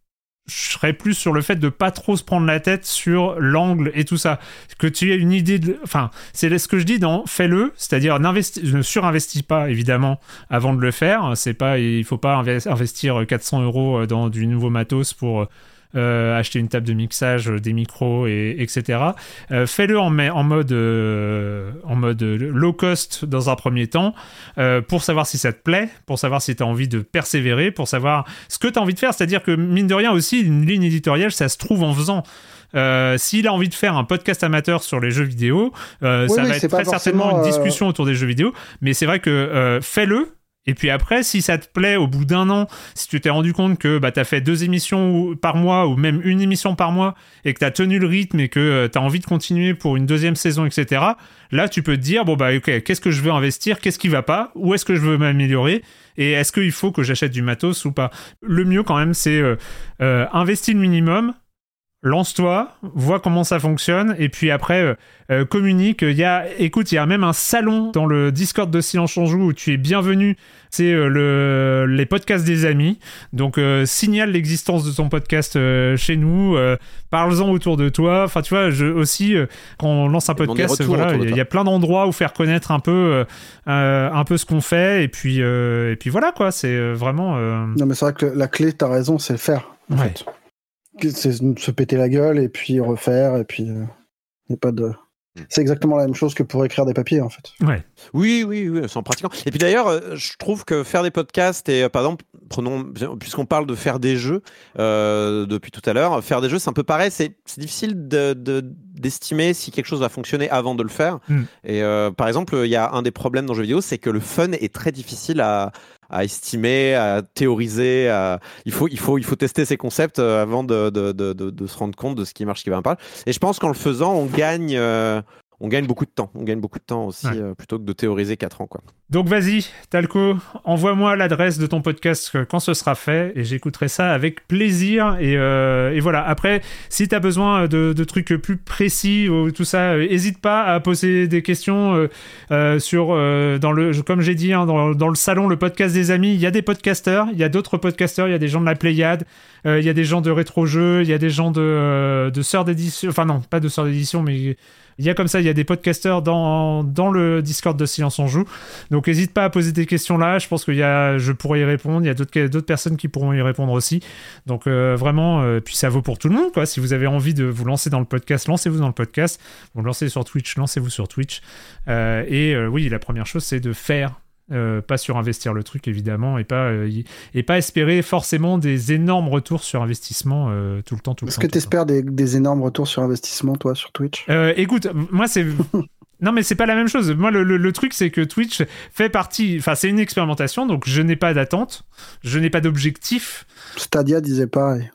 je serais plus sur le fait de pas trop se prendre la tête sur l'angle et tout ça. Que tu aies une idée de... Enfin, c'est ce que je dis dans fais-le, c'est-à-dire ne surinvestis pas, évidemment, avant de le faire. C'est pas, il faut pas investir quatre cents euros dans du nouveau matos pour... Euh, acheter une table de mixage, des micros, et, etc. Euh, fais-le en, en, mode, euh, en mode low cost dans un premier temps, euh, pour savoir si ça te plaît, pour savoir si tu as envie de persévérer, pour savoir ce que tu as envie de faire. C'est-à-dire que, mine de rien aussi, une ligne éditoriale, ça se trouve en faisant. Euh, s'il a envie de faire un podcast amateur sur les jeux vidéo, euh, oui, ça va être très certainement une discussion euh... autour des jeux vidéo, mais c'est vrai que euh, fais-le. Et puis après, si ça te plaît, au bout d'un an, si tu t'es rendu compte que bah, tu as fait deux émissions par mois ou même une émission par mois et que tu as tenu le rythme et que euh, tu as envie de continuer pour une deuxième saison, et cetera, là, tu peux te dire, bon, bah, ok, qu'est-ce que je veux investir? Qu'est-ce qui va pas? Où est-ce que je veux m'améliorer? Et est-ce qu'il faut que j'achète du matos ou pas? Le mieux, quand même, c'est euh, euh, investir le minimum. Lance-toi, vois comment ça fonctionne, et puis après, euh, euh, communique. Il y a, écoute, il y a même un salon dans le Discord de Silence on Joue où tu es bienvenu. C'est euh, le, les podcasts des amis. Donc, euh, signale l'existence de ton podcast euh, chez nous. Euh, parle-en autour de toi. Enfin, tu vois, je, aussi, euh, quand on lance un podcast, voilà, il y, y a plein d'endroits où faire connaître un peu, euh, euh, un peu ce qu'on fait. Et puis, euh, et puis voilà, quoi. C'est vraiment... Euh... Non, mais c'est vrai que la clé, t'as raison, c'est le faire, en ouais. fait. C'est se péter la gueule et puis refaire et puis euh, y a pas de... C'est exactement la même chose que pour écrire des papiers, en fait. Ouais. Oui, oui, oui, c'est en pratiquant. Et puis d'ailleurs, euh, je trouve que faire des podcasts et euh, par exemple, prenons, puisqu'on parle de faire des jeux euh, depuis tout à l'heure, faire des jeux, c'est un peu pareil. C'est, c'est difficile de, de, d'estimer si quelque chose va fonctionner avant de le faire. Mm. Et euh, par exemple, il y a un des problèmes dans le jeu vidéo, c'est que le fun est très difficile à à estimer, à théoriser, à... Il, faut, il, faut, il faut tester ces concepts avant de, de, de, de, de se rendre compte de ce qui marche, ce qui va pas. Et je pense qu'en le faisant, on gagne, euh, on gagne beaucoup de temps. On gagne beaucoup de temps aussi, ouais. euh, plutôt que de théoriser quatre ans, quoi. Donc vas-y, Talco, envoie-moi l'adresse de ton podcast quand ce sera fait et j'écouterai ça avec plaisir. Et, euh, et voilà, après, si tu as besoin de, de trucs plus précis ou tout ça, n'hésite euh, pas à poser des questions euh, euh, sur, euh, dans le, comme j'ai dit, hein, dans, dans le salon, le podcast des amis. Il y a des podcasteurs, il y a d'autres podcasteurs, il y a des gens de la Pléiade, euh, il y a des gens de rétro-jeux, il y a des gens de, euh, de sœurs d'édition, enfin non, pas de sœurs d'édition, mais... Il y a comme ça, il y a des podcasteurs dans, dans le Discord de Silence on Joue. Donc, n'hésite pas à poser tes questions là. Je pense que y a, je pourrais y répondre. Il y a d'autres, d'autres personnes qui pourront y répondre aussi. Donc, euh, vraiment, euh, puis ça vaut pour tout le monde, quoi. Si vous avez envie de vous lancer dans le podcast, lancez-vous dans le podcast. Vous lancez sur Twitch, lancez-vous sur Twitch. Euh, et euh, oui, la première chose, c'est de faire. Euh, pas surinvestir le truc évidemment et pas, euh, y... et pas espérer forcément des énormes retours sur investissement euh, tout le temps tout le Est-ce temps. Est-ce que tu espères des, des énormes retours sur investissement toi sur Twitch? euh, Écoute, moi c'est... Non mais c'est pas la même chose. Moi le, le, le truc c'est que Twitch fait partie... Enfin c'est une expérimentation donc je n'ai pas d'attente, je n'ai pas d'objectif. Stadia disait pareil.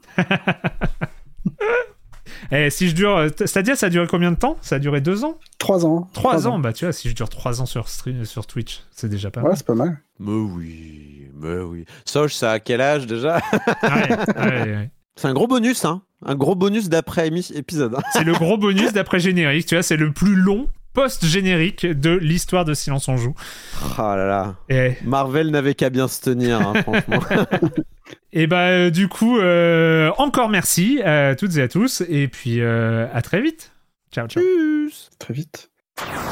Eh, si je dure... Stadia, ça a duré combien de temps? Ça a duré deux ans? Trois ans. Trois, trois ans. ans, bah tu vois, si je dure trois ans sur, stream, sur Twitch, c'est déjà pas ouais, mal. Ouais, c'est pas mal. Mais oui, mais oui. Soch, ça a quel âge déjà? ouais, ouais, ouais. C'est un gros bonus, hein. Un gros bonus d'après épisode. Hein. C'est le gros bonus d'après générique, tu vois, c'est le plus long post-générique de l'histoire de Silence on Joue. Oh là là. Et... Marvel n'avait qu'à bien se tenir, hein, franchement. Et bah euh, du coup, euh, encore merci à toutes et à tous, et puis euh, à très vite. Ciao, ciao. Tchuss. Très vite.